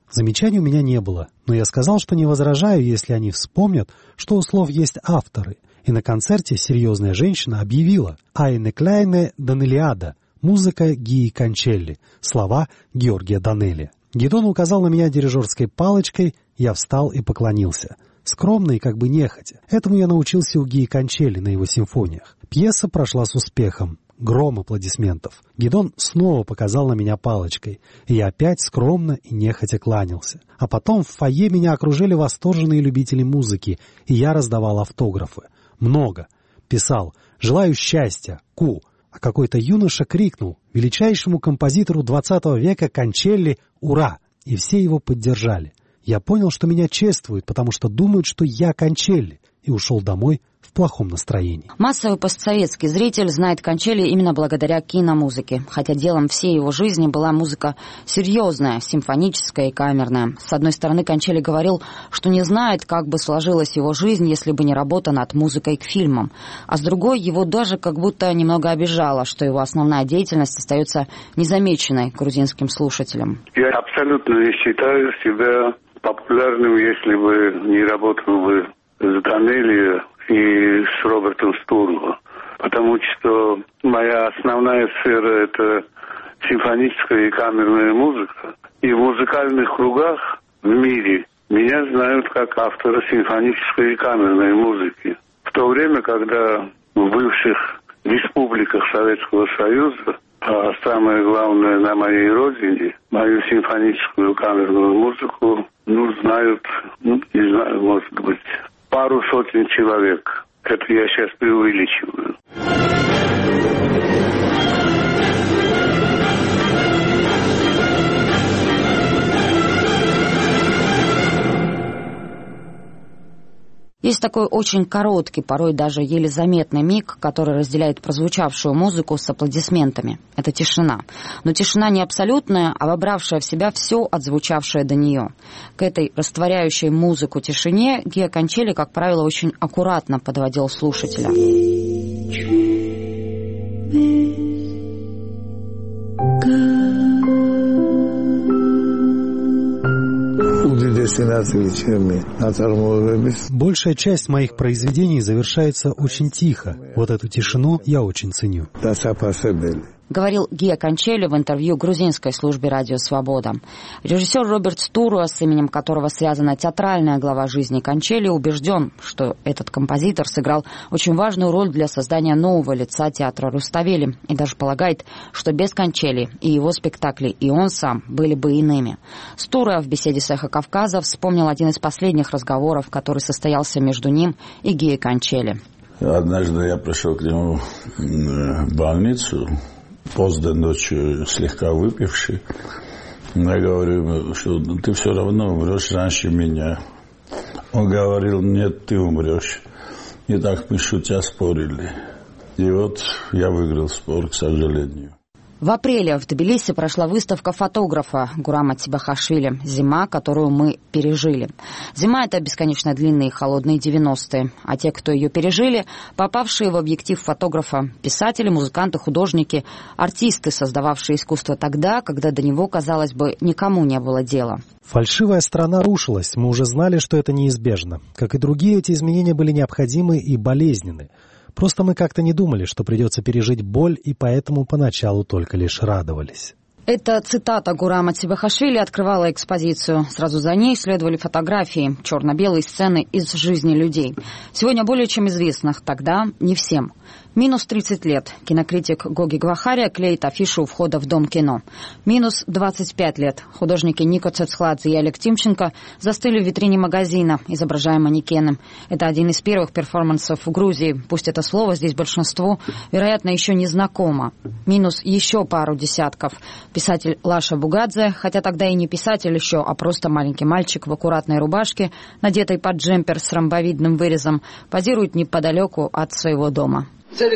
Замечаний у меня не было, но я сказал, что не возражаю, если они вспомнят, что у слов есть авторы. И на концерте серьезная женщина объявила «Айне Кляйне Данелиада», музыка Гии Кончелли, слова Георгия Данелли. Гидон указал на меня дирижерской палочкой, я встал и поклонился. Скромно и как бы нехотя. Этому я научился у Гии Кончелли на его симфониях. Пьеса прошла с успехом. Гром аплодисментов. Гидон снова показал на меня палочкой, и я опять скромно и нехотя кланялся. А потом в фойе меня окружили восторженные любители музыки, и я раздавал автографы. Много. Писал «Желаю счастья, Ку». А какой-то юноша крикнул величайшему композитору двадцатого века Кончелли «Ура!» И все его поддержали. Я понял, что меня чествуют, потому что думают, что я Кончелли, и ушел домой в плохом настроении. Массовый постсоветский зритель знает Кончелли именно благодаря киномузыке, хотя делом всей его жизни была музыка серьезная, симфоническая и камерная. С одной стороны, Кончелли говорил, что не знает, как бы сложилась его жизнь, если бы не работа над музыкой к фильмам. А с другой, его даже как будто немного обижало, что его основная деятельность остается незамеченной грузинским слушателям. Я абсолютно не считаю себя популярным, если бы не работал бы с Данелли и с Робертом Стурло, потому что моя основная сфера — это симфоническая и камерная музыка. И в музыкальных кругах в мире меня знают как автора симфонической и камерной музыки. В то время, когда в бывших республиках Советского Союза, а самое главное на моей родине, мою симфоническую камерную музыку, ну, знают, ну, не знаю, может быть, пару сотен человек. Это я сейчас преувеличиваю. Есть такой очень короткий, порой даже еле заметный миг, который разделяет прозвучавшую музыку с аплодисментами. Это тишина. Но тишина не абсолютная, а вобравшая в себя все отзвучавшее до нее. К этой растворяющей музыку тишине Гия Кончелли, как правило, очень аккуратно подводил слушателя. Большая часть моих произведений завершается очень тихо. Вот эту тишину я очень ценю. Говорил Гия Кончелли в интервью грузинской службе «Радио Свобода». Режиссер Роберт Стурло, с именем которого связана театральная глава жизни Кончелли, убежден, что этот композитор сыграл очень важную роль для создания нового лица театра Руставели, и даже полагает, что без Кончелли и его спектакли, и он сам были бы иными. Стурло в беседе с «Эхо Кавказа» вспомнил один из последних разговоров, который состоялся между ним и Гией Кончелли. Однажды я пришел к нему в больницу, поздно ночью, слегка выпивший. Я говорю, что ты все равно умрешь раньше меня. Он говорил, нет, ты умрешь. И так мы шутя спорили. И вот я выиграл спор, к сожалению. В апреле в Тбилиси прошла выставка фотографа Гурама Тибахашвили «Зима, которую мы пережили». Зима — это бесконечно длинные холодные девяностые, а те, кто ее пережили, попавшие в объектив фотографа, писатели, музыканты, художники, артисты, создававшие искусство тогда, когда до него, казалось бы, никому не было дела. Фальшивая страна рушилась, мы уже знали, что это неизбежно. Как и другие, эти изменения были необходимы и болезненны. Просто мы как-то не думали, что придется пережить боль, и поэтому поначалу только лишь радовались. Эта цитата Гурама Тибахашвили открывала экспозицию. Сразу за ней следовали фотографии, черно-белые сцены из жизни людей. Сегодня более чем известных, тогда не всем. Минус тридцать лет. Кинокритик Гоги Гвахария клеит афишу у входа в Дом кино. Минус двадцать пять лет. Художники Нико Цецхладзе и Олег Тимченко застыли в витрине магазина, изображая манекены. Это один из первых перформансов в Грузии. Пусть это слово здесь большинству, вероятно, еще не знакомо. Минус еще пару десятков. Писатель Лаша Бугадзе, хотя тогда и не писатель еще, а просто маленький мальчик в аккуратной рубашке, надетой под джемпер с ромбовидным вырезом, позирует неподалеку от своего дома.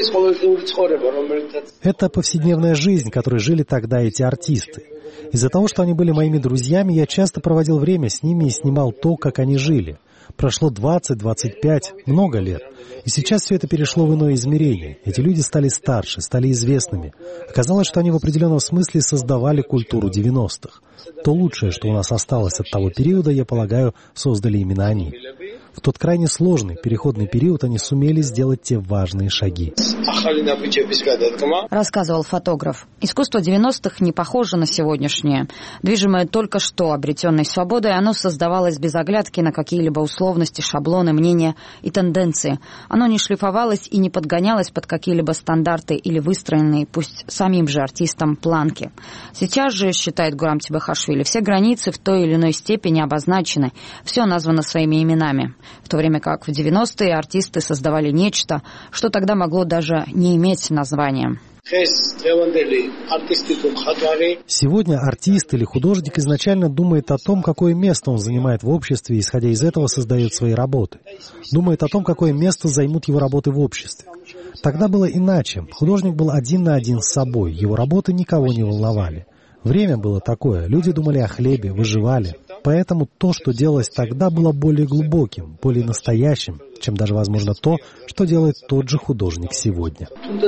Это повседневная жизнь, которой жили тогда эти артисты. Из-за того, что они были моими друзьями, я часто проводил время с ними и снимал то, как они жили. Прошло двадцать, двадцать пять, много лет. И сейчас все это перешло в иное измерение. Эти люди стали старше, стали известными. Оказалось, что они в определенном смысле создавали культуру девяностых. То лучшее, что у нас осталось от того периода, я полагаю, создали именно они. В тот крайне сложный переходный период они сумели сделать те важные шаги. Рассказывал фотограф. Искусство девяностых не похоже на сегодняшнее. Движимое только что обретенной свободой, оно создавалось без оглядки на какие-либо условности, шаблоны, мнения и тенденции. Оно не шлифовалось и не подгонялось под какие-либо стандарты или выстроенные, пусть самим же артистам, планки. Сейчас же, считает Гурам Тибахашвили, все границы в той или иной степени обозначены, все названо своими именами. В то время как в девяностые артисты создавали нечто, что тогда могло даже не иметь названия. Сегодня артист или художник изначально думает о том, какое место он занимает в обществе, и, исходя из этого, создает свои работы. Думает о том, какое место займут его работы в обществе. Тогда было иначе. Художник был один на один с собой, его работы никого не волновали. Время было такое, люди думали о хлебе, выживали. Поэтому то, что делалось тогда, было более глубоким, более настоящим, чем даже, возможно, то, что делает тот же художник сегодня.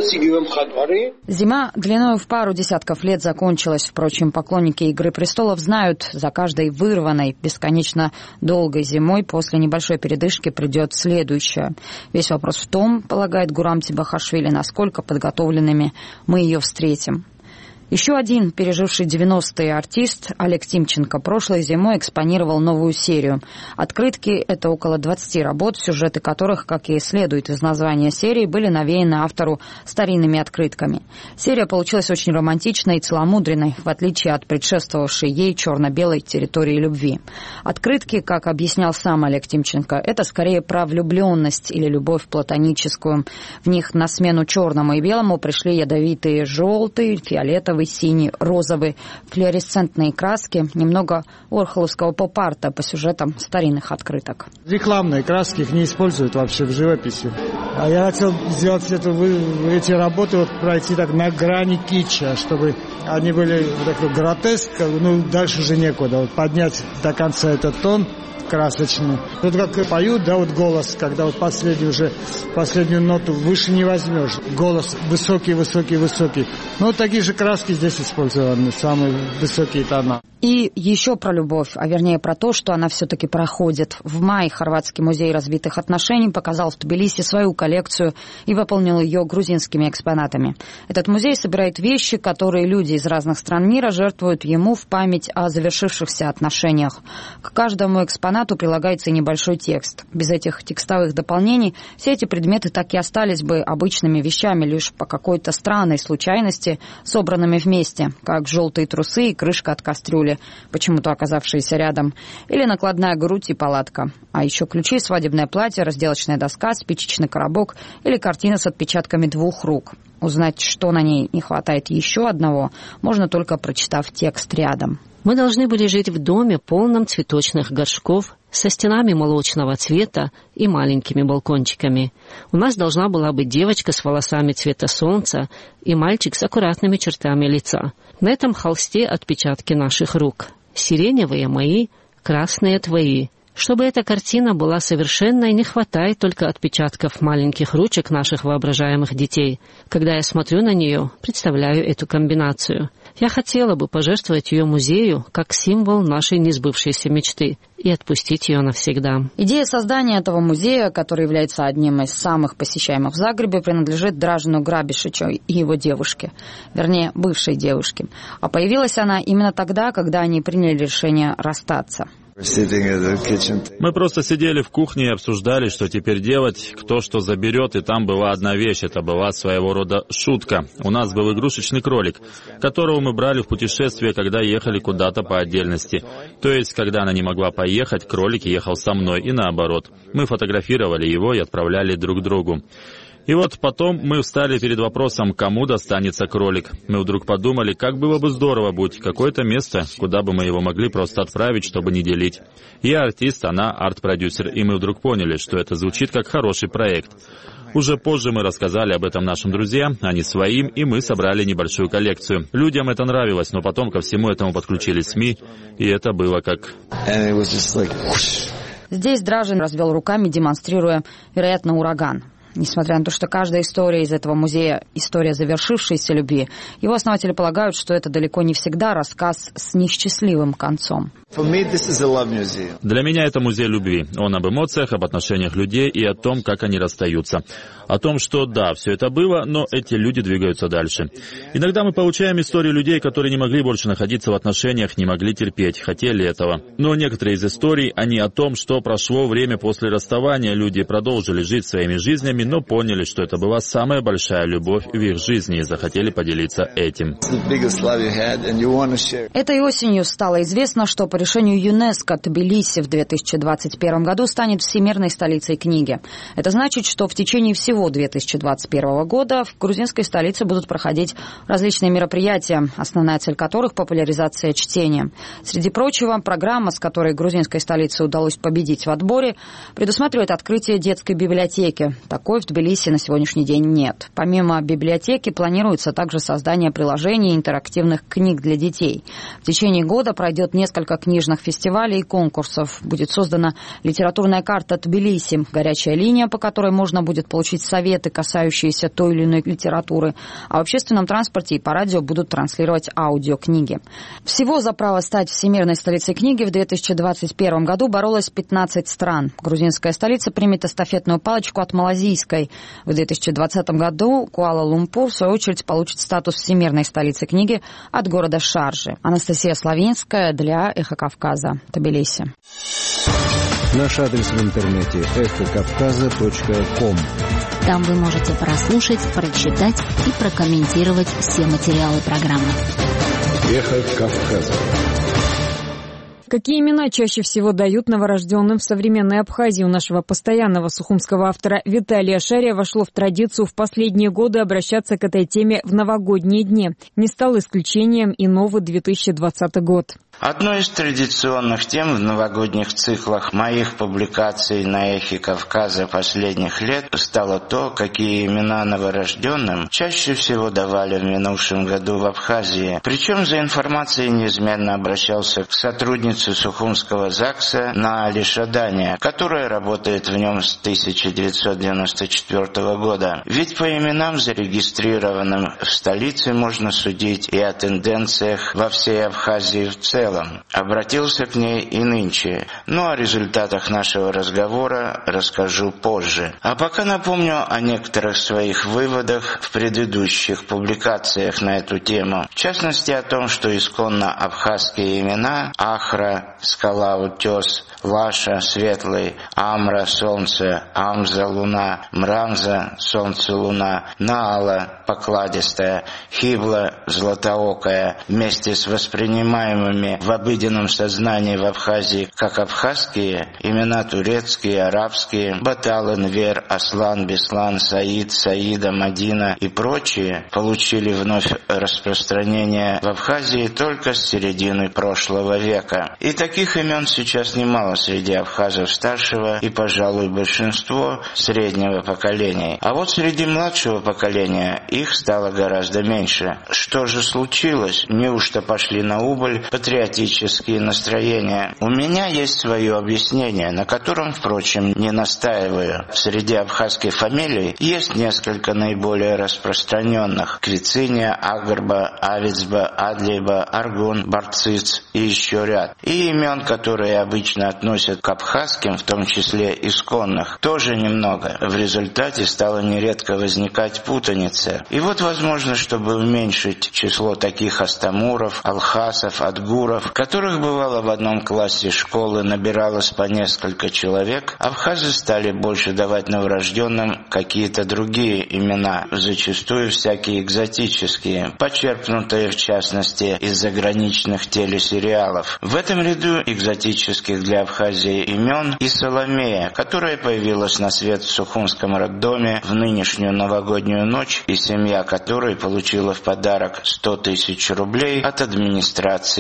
Зима длиной в пару десятков лет закончилась. Впрочем, поклонники «Игры престолов» знают, за каждой вырванной, бесконечно долгой зимой после небольшой передышки придет следующая. Весь вопрос в том, полагает Гурам Тибахашвили, насколько подготовленными мы ее встретим. Еще один переживший девяностые артист, Олег Тимченко, прошлой зимой экспонировал новую серию. Открытки — это около двадцати работ, сюжеты которых, как и следует из названия серии, были навеяны автору старинными открытками. Серия получилась очень романтичной и целомудренной, в отличие от предшествовавшей ей черно-белой территории любви. Открытки, как объяснял сам Олег Тимченко, это скорее про влюбленность или любовь платоническую. В них на смену черному и белому пришли ядовитые желтый, фиолетовый, синий, розовый, флуоресцентные краски, немного орхоловского поп-арта по сюжетам старинных открыток. Рекламные краски их не используют вообще в живописи. А я хотел сделать это, эти работы вот пройти так на грани китча, чтобы они были такой гротеск, ну дальше уже некуда. Вот поднять до конца этот тон красочный. Вот как поют, да, вот голос, когда вот последний уже, последнюю ноту выше не возьмешь. Голос высокий, высокий, высокий. Ну, вот такие же краски здесь использованы, самые высокие тона. И еще про любовь, а вернее про то, что она все-таки проходит. В мае Хорватский музей развитых отношений показал в Тбилиси свою коллекцию и выполнил ее грузинскими экспонатами. Этот музей собирает вещи, которые люди из разных стран мира жертвуют ему в память о завершившихся отношениях. К каждому экспонату прилагается небольшой текст. Без этих текстовых дополнений все эти предметы так и остались бы обычными вещами, лишь по какой-то странной случайности, собранными вместе, как желтые трусы и крышка от кастрюли, почему-то оказавшиеся рядом, или накладная грудь и палатка. А еще ключи, свадебное платье, разделочная доска, спичечный коробок или картина с отпечатками двух рук. Узнать, что на ней не хватает еще одного, можно только прочитав текст рядом. Мы должны были жить в доме, полном цветочных горшков, со стенами молочного цвета и маленькими балкончиками. У нас должна была быть девочка с волосами цвета солнца и мальчик с аккуратными чертами лица. На этом холсте отпечатки наших рук. Сиреневые мои, красные твои. Чтобы эта картина была совершенной, не хватает только отпечатков маленьких ручек наших воображаемых детей. Когда я смотрю на нее, представляю эту комбинацию. Я хотела бы пожертвовать ее музею как символ нашей несбывшейся мечты и отпустить ее навсегда. Идея создания этого музея, который является одним из самых посещаемых в Загребе, принадлежит Дражину Грабишичу и его девушке, вернее, бывшей девушке. А появилась она именно тогда, когда они приняли решение расстаться. Мы просто сидели в кухне и обсуждали, что теперь делать, кто что заберет, и там была одна вещь, это была своего рода шутка. У нас был игрушечный кролик, которого мы брали в путешествие, когда ехали куда-то по отдельности. То есть, когда она не могла поехать, кролик ехал со мной, и наоборот. Мы фотографировали его и отправляли друг другу. И вот потом мы встали перед вопросом, кому достанется кролик. Мы вдруг подумали, как было бы здорово будь какое-то место, куда бы мы его могли просто отправить, чтобы не делить. Я артист, она арт-продюсер, и мы вдруг поняли, что это звучит как хороший проект. Уже позже мы рассказали об этом нашим друзьям, они своим, и мы собрали небольшую коллекцию. Людям это нравилось, но потом ко всему этому подключились СМИ, и это было как... Здесь Дражин развел руками, демонстрируя, вероятно, ураган. Несмотря на то, что каждая история из этого музея – история завершившейся любви, его основатели полагают, что это далеко не всегда рассказ с несчастливым концом. Для меня это музей любви. Он об эмоциях, об отношениях людей и о том, как они расстаются. О том, что да, все это было, но эти люди двигаются дальше. Иногда мы получаем истории людей, которые не могли больше находиться в отношениях, не могли терпеть, хотели этого. Но некоторые из историй, они о том, что прошло время после расставания, люди продолжили жить своими жизнями, но поняли, что это была самая большая любовь в их жизни и захотели поделиться этим. Этой осенью стало известно, что по решению ЮНЕСКО Тбилиси в две тысячи двадцать первом году станет всемирной столицей книги. Это значит, что в течение всего две тысячи двадцать первого года в грузинской столице будут проходить различные мероприятия, основная цель которых – популяризация чтения. Среди прочего, программа, с которой грузинской столице удалось победить в отборе, предусматривает открытие детской библиотеки. Такой в Тбилиси на сегодняшний день нет. Помимо библиотеки планируется также создание приложений интерактивных книг для детей. В течение года пройдет несколько книжных фестивалей и конкурсов. Будет создана литературная карта Тбилиси, горячая линия, по которой можно будет получить советы, касающиеся той или иной литературы. А в общественном транспорте и по радио будут транслировать аудиокниги. Всего за право стать всемирной столицей книги в две тысячи двадцать первом году боролось пятнадцать стран. Грузинская столица примет эстафетную палочку от малазийской. В две тысячи двадцатом году Куала-Лумпур, в свою очередь, получит статус всемирной столицы книги от города Шарджи. Анастасия Славинская для «Эхо Кавказа», Тбилиси. Наш адрес в интернете эхо кавказа точка ком. Там вы можете прослушать, прочитать и прокомментировать все материалы программы. Эхо Кавказа. Какие имена чаще всего дают новорожденным в современной Абхазии? У нашего постоянного сухумского автора Виталия Шария вошло в традицию в последние годы обращаться к этой теме в новогодние дни. Не стал исключением и новый две тысячи двадцатый год. Одной из традиционных тем в новогодних циклах моих публикаций на «Эхе Кавказа» последних лет стало то, какие имена новорожденным чаще всего давали в минувшем году в Абхазии. Причем за информацией неизменно обращался к сотруднице Сухумского ЗАГСа Наали Шадания, которая работает в нем с тысяча девятьсот девяносто четвёртого года. Ведь по именам, зарегистрированным в столице, можно судить и о тенденциях во всей Абхазии в целом. Обратился к ней и нынче. Но о результатах нашего разговора расскажу позже. А пока напомню о некоторых своих выводах в предыдущих публикациях на эту тему. В частности, о том, что исконно абхазские имена Ахра, скала, утес, Лаша, светлый, Амра, солнце, Амза, луна, Мрамза, солнце, луна, Наала, покладистая, Хибла, златоокая, вместе с воспринимаемыми в обыденном сознании в Абхазии как абхазские, имена турецкие, арабские, Батал, Энвер, Аслан, Беслан, Саид, Саида, Мадина и прочие получили вновь распространение в Абхазии только с середины прошлого века. И таких имен сейчас немало среди абхазов старшего и, пожалуй, большинство среднего поколения. А вот среди младшего поколения их стало гораздо меньше. Что же случилось? Неужто пошли на убыль патриотические настроения? У меня есть свое объяснение, на котором, впрочем, не настаиваю. Среди абхазских фамилий есть несколько наиболее распространенных: Квициния, Агарба, Авицба, Адлиба, Аргун, Барциц и еще ряд. И имен, которые обычно относят к абхазским, в том числе исконных, тоже немного. В результате стало нередко возникать путаница. И вот, возможно, чтобы уменьшить число таких астамуров, алхасов, адгуров, которых бывало в одном классе школы набиралось по несколько человек, абхазы стали больше давать новорожденным какие-то другие имена, зачастую всякие экзотические, почерпнутые в частности из заграничных телесериалов. В этом ряду экзотических для Абхазии имен и Соломея, которая появилась на свет в Сухумском роддоме в нынешнюю новогоднюю ночь, и семья которой получила в подарок сто тысяч рублей от администрации столицы.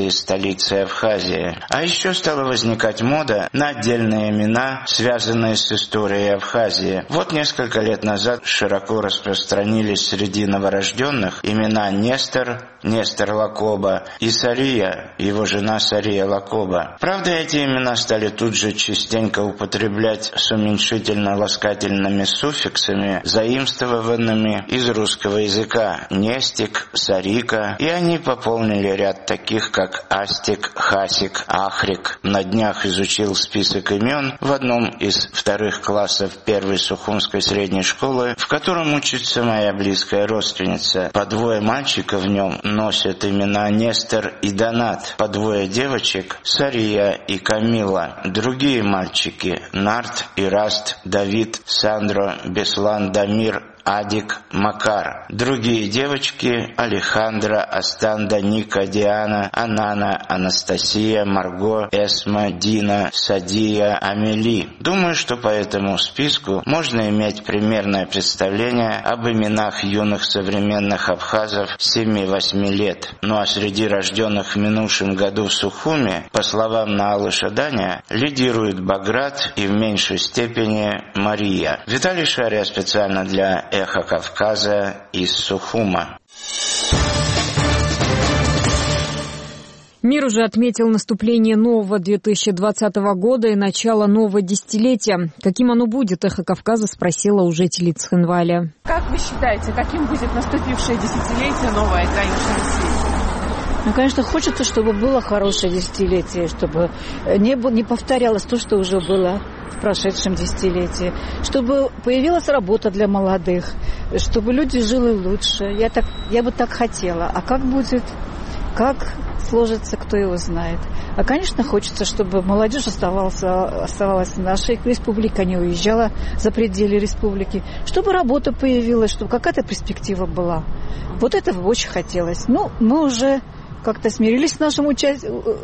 столицы Абхазии. А еще стала возникать мода на отдельные имена, связанные с историей Абхазии. Вот несколько лет назад широко распространились среди новорожденных имена Нестор, Нестор Лакоба и Сария, его жена Сария Лакоба. Правда, эти имена стали тут же частенько употреблять с уменьшительно-ласкательными суффиксами, заимствованными из русского языка: Нестик, Сарика, и они пополнили ряд таких, как Астик, Хасик, Ахрик. На днях изучил список имен в одном из вторых классов первой Сухумской средней школы, в котором учится моя близкая родственница. По двое мальчиков в нем носят имена Нестор и Донат, по двое девочек — Сария и Камила. Другие мальчики — Нарт, Ираст, Давид, Сандро, Беслан, Дамир, Адик, Макар. Другие девочки — Алехандра, Астанда, Ника, Диана, Анана, Анастасия, Марго, Эсма, Дина, Садия, Амели. Думаю, что по этому списку можно иметь примерное представление об именах юных современных абхазов семи-восьми лет. Ну а среди рожденных в минувшем году в Сухуме, по словам Наалы Шаданя, лидирует Баграт и в меньшей степени Мария. Виталий Шария специально для «Эхо Кавказа» из Сухума. Мир уже отметил наступление нового две тысячи двадцатого года и начало нового десятилетия. Каким оно будет, «Эхо Кавказа» спросила у жителей Цхинваля. Как вы считаете, каким будет наступившее десятилетие новое, конечно, России? Ну, конечно, хочется, чтобы было хорошее десятилетие, чтобы не, не повторялось то, что уже было в прошедшем десятилетии, чтобы появилась работа для молодых, чтобы люди жили лучше. Я, так, я бы так хотела. А как будет, как сложится, кто его знает. А, конечно, хочется, чтобы молодежь оставалась, оставалась в нашей республике, а не уезжала за пределы республики, чтобы работа появилась, чтобы какая-то перспектива была. Вот этого бы очень хотелось. Ну, мы уже как-то смирились с нашим, уча...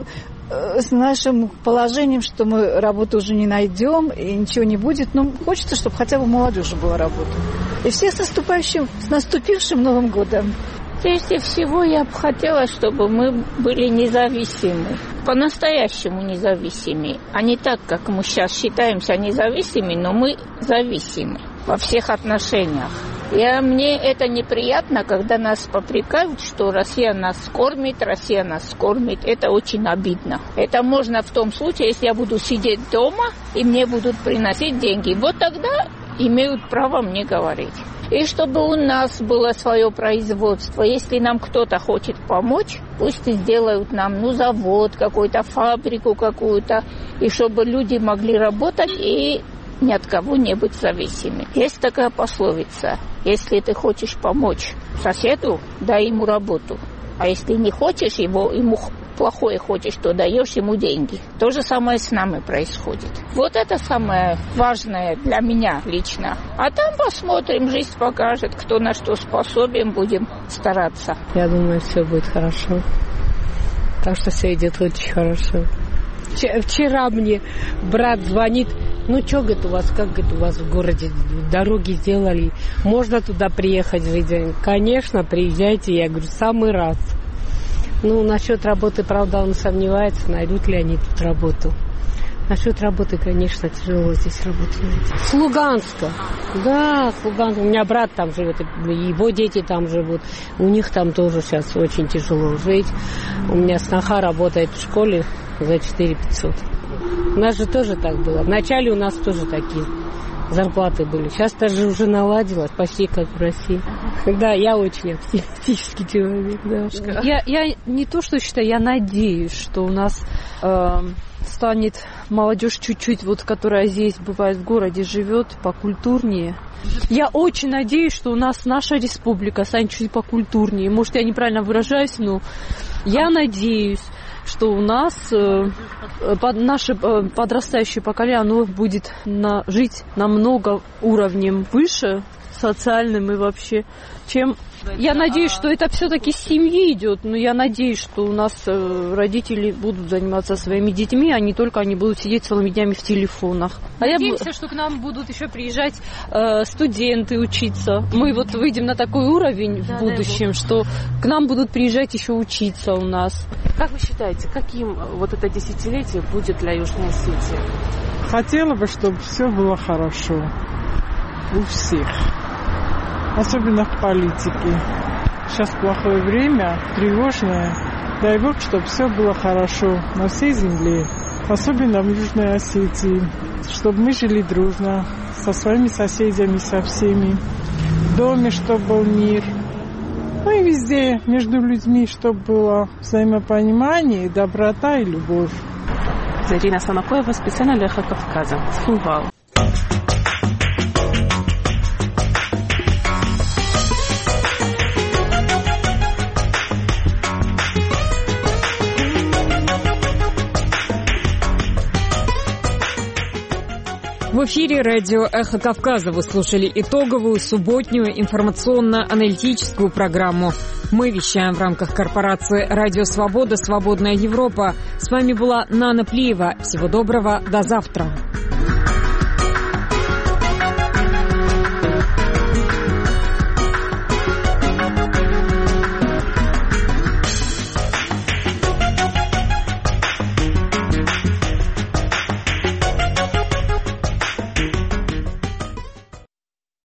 с нашим положением, что мы работу уже не найдем и ничего не будет. Но хочется, чтобы хотя бы молодежи была работа. И все с наступающим, с наступившим Новым годом. Прежде всего, я бы хотела, чтобы мы были независимы, по-настоящему независимы, а не так, как мы сейчас считаемся независимыми, но мы зависимы во всех отношениях. И мне это неприятно, когда нас попрекают, что Россия нас кормит, Россия нас кормит. Это очень обидно. Это можно в том случае, если я буду сидеть дома и мне будут приносить деньги. Вот тогда имеют право мне говорить. И чтобы у нас было свое производство. Если нам кто-то хочет помочь, пусть сделают нам ну, завод какой-то, фабрику какую-то. И чтобы люди могли работать и ни от кого не быть зависимыми. Есть такая пословица: если ты хочешь помочь соседу, дай ему работу. А если не хочешь его, ему плохое хочешь, то даешь ему деньги. То же самое с нами происходит. Вот это самое важное для меня лично. А там посмотрим, жизнь покажет, кто на что способен, будем стараться. Я думаю, все будет хорошо. Так что все идет очень хорошо. Вчера мне брат звонит: ну что, говорит, у вас, как, говорит, у вас в городе дороги сделали, можно туда приехать жить? Конечно, приезжайте. Я говорю, самый раз. Ну, насчет работы, правда, он сомневается, найдут ли они тут работу. Насчет работы, конечно, тяжело здесь работать. С Луганска. Да, с Луганска. У меня брат там живет, его дети там живут. У них там тоже сейчас очень тяжело жить. У меня сноха работает в школе за четыре тысячи пятьсот. У нас же тоже так было. Вначале у нас тоже такие зарплаты были. Сейчас даже уже наладилось, почти как в России. Да, я очень оптимистический человек. Да. Я, я не то, что считаю, я надеюсь, что у нас э, станет молодежь чуть-чуть, вот, которая здесь бывает в городе живет, покультурнее. Я очень надеюсь, что у нас наша республика станет чуть покультурнее. Может, я неправильно выражаюсь, но я надеюсь, что у нас э, под, наше э, подрастающее поколение, оно будет на, жить намного уровнем выше, социальным и вообще, чем Я надеюсь, что это все-таки с семьи идет, но я надеюсь, что у нас родители будут заниматься своими детьми, а не только они будут сидеть целыми днями в телефонах. Надеемся, а я... что к нам будут еще приезжать э, студенты учиться. Мы вот выйдем на такой уровень да, в будущем, что к нам будут приезжать еще учиться у нас. Как вы считаете, каким вот это десятилетие будет для Южной Осетии? Хотела бы, чтобы все было хорошо у всех, особенно в политике. Сейчас плохое время, тревожное. Дай Бог, чтобы все было хорошо на всей земле, особенно в Южной Осетии, чтобы мы жили дружно со своими соседями, со всеми. В доме, чтобы был мир. Ну и везде между людьми, чтобы было взаимопонимание, доброта и любовь. Зарина Самакоева, специально для Эхо Кавказа. Сувал. В эфире радио «Эхо Кавказа» вы слушали итоговую субботнюю информационно-аналитическую программу. Мы вещаем в рамках корпорации «Радио Свобода. Свободная Европа». С вами была Нана Плиева. Всего доброго. До завтра.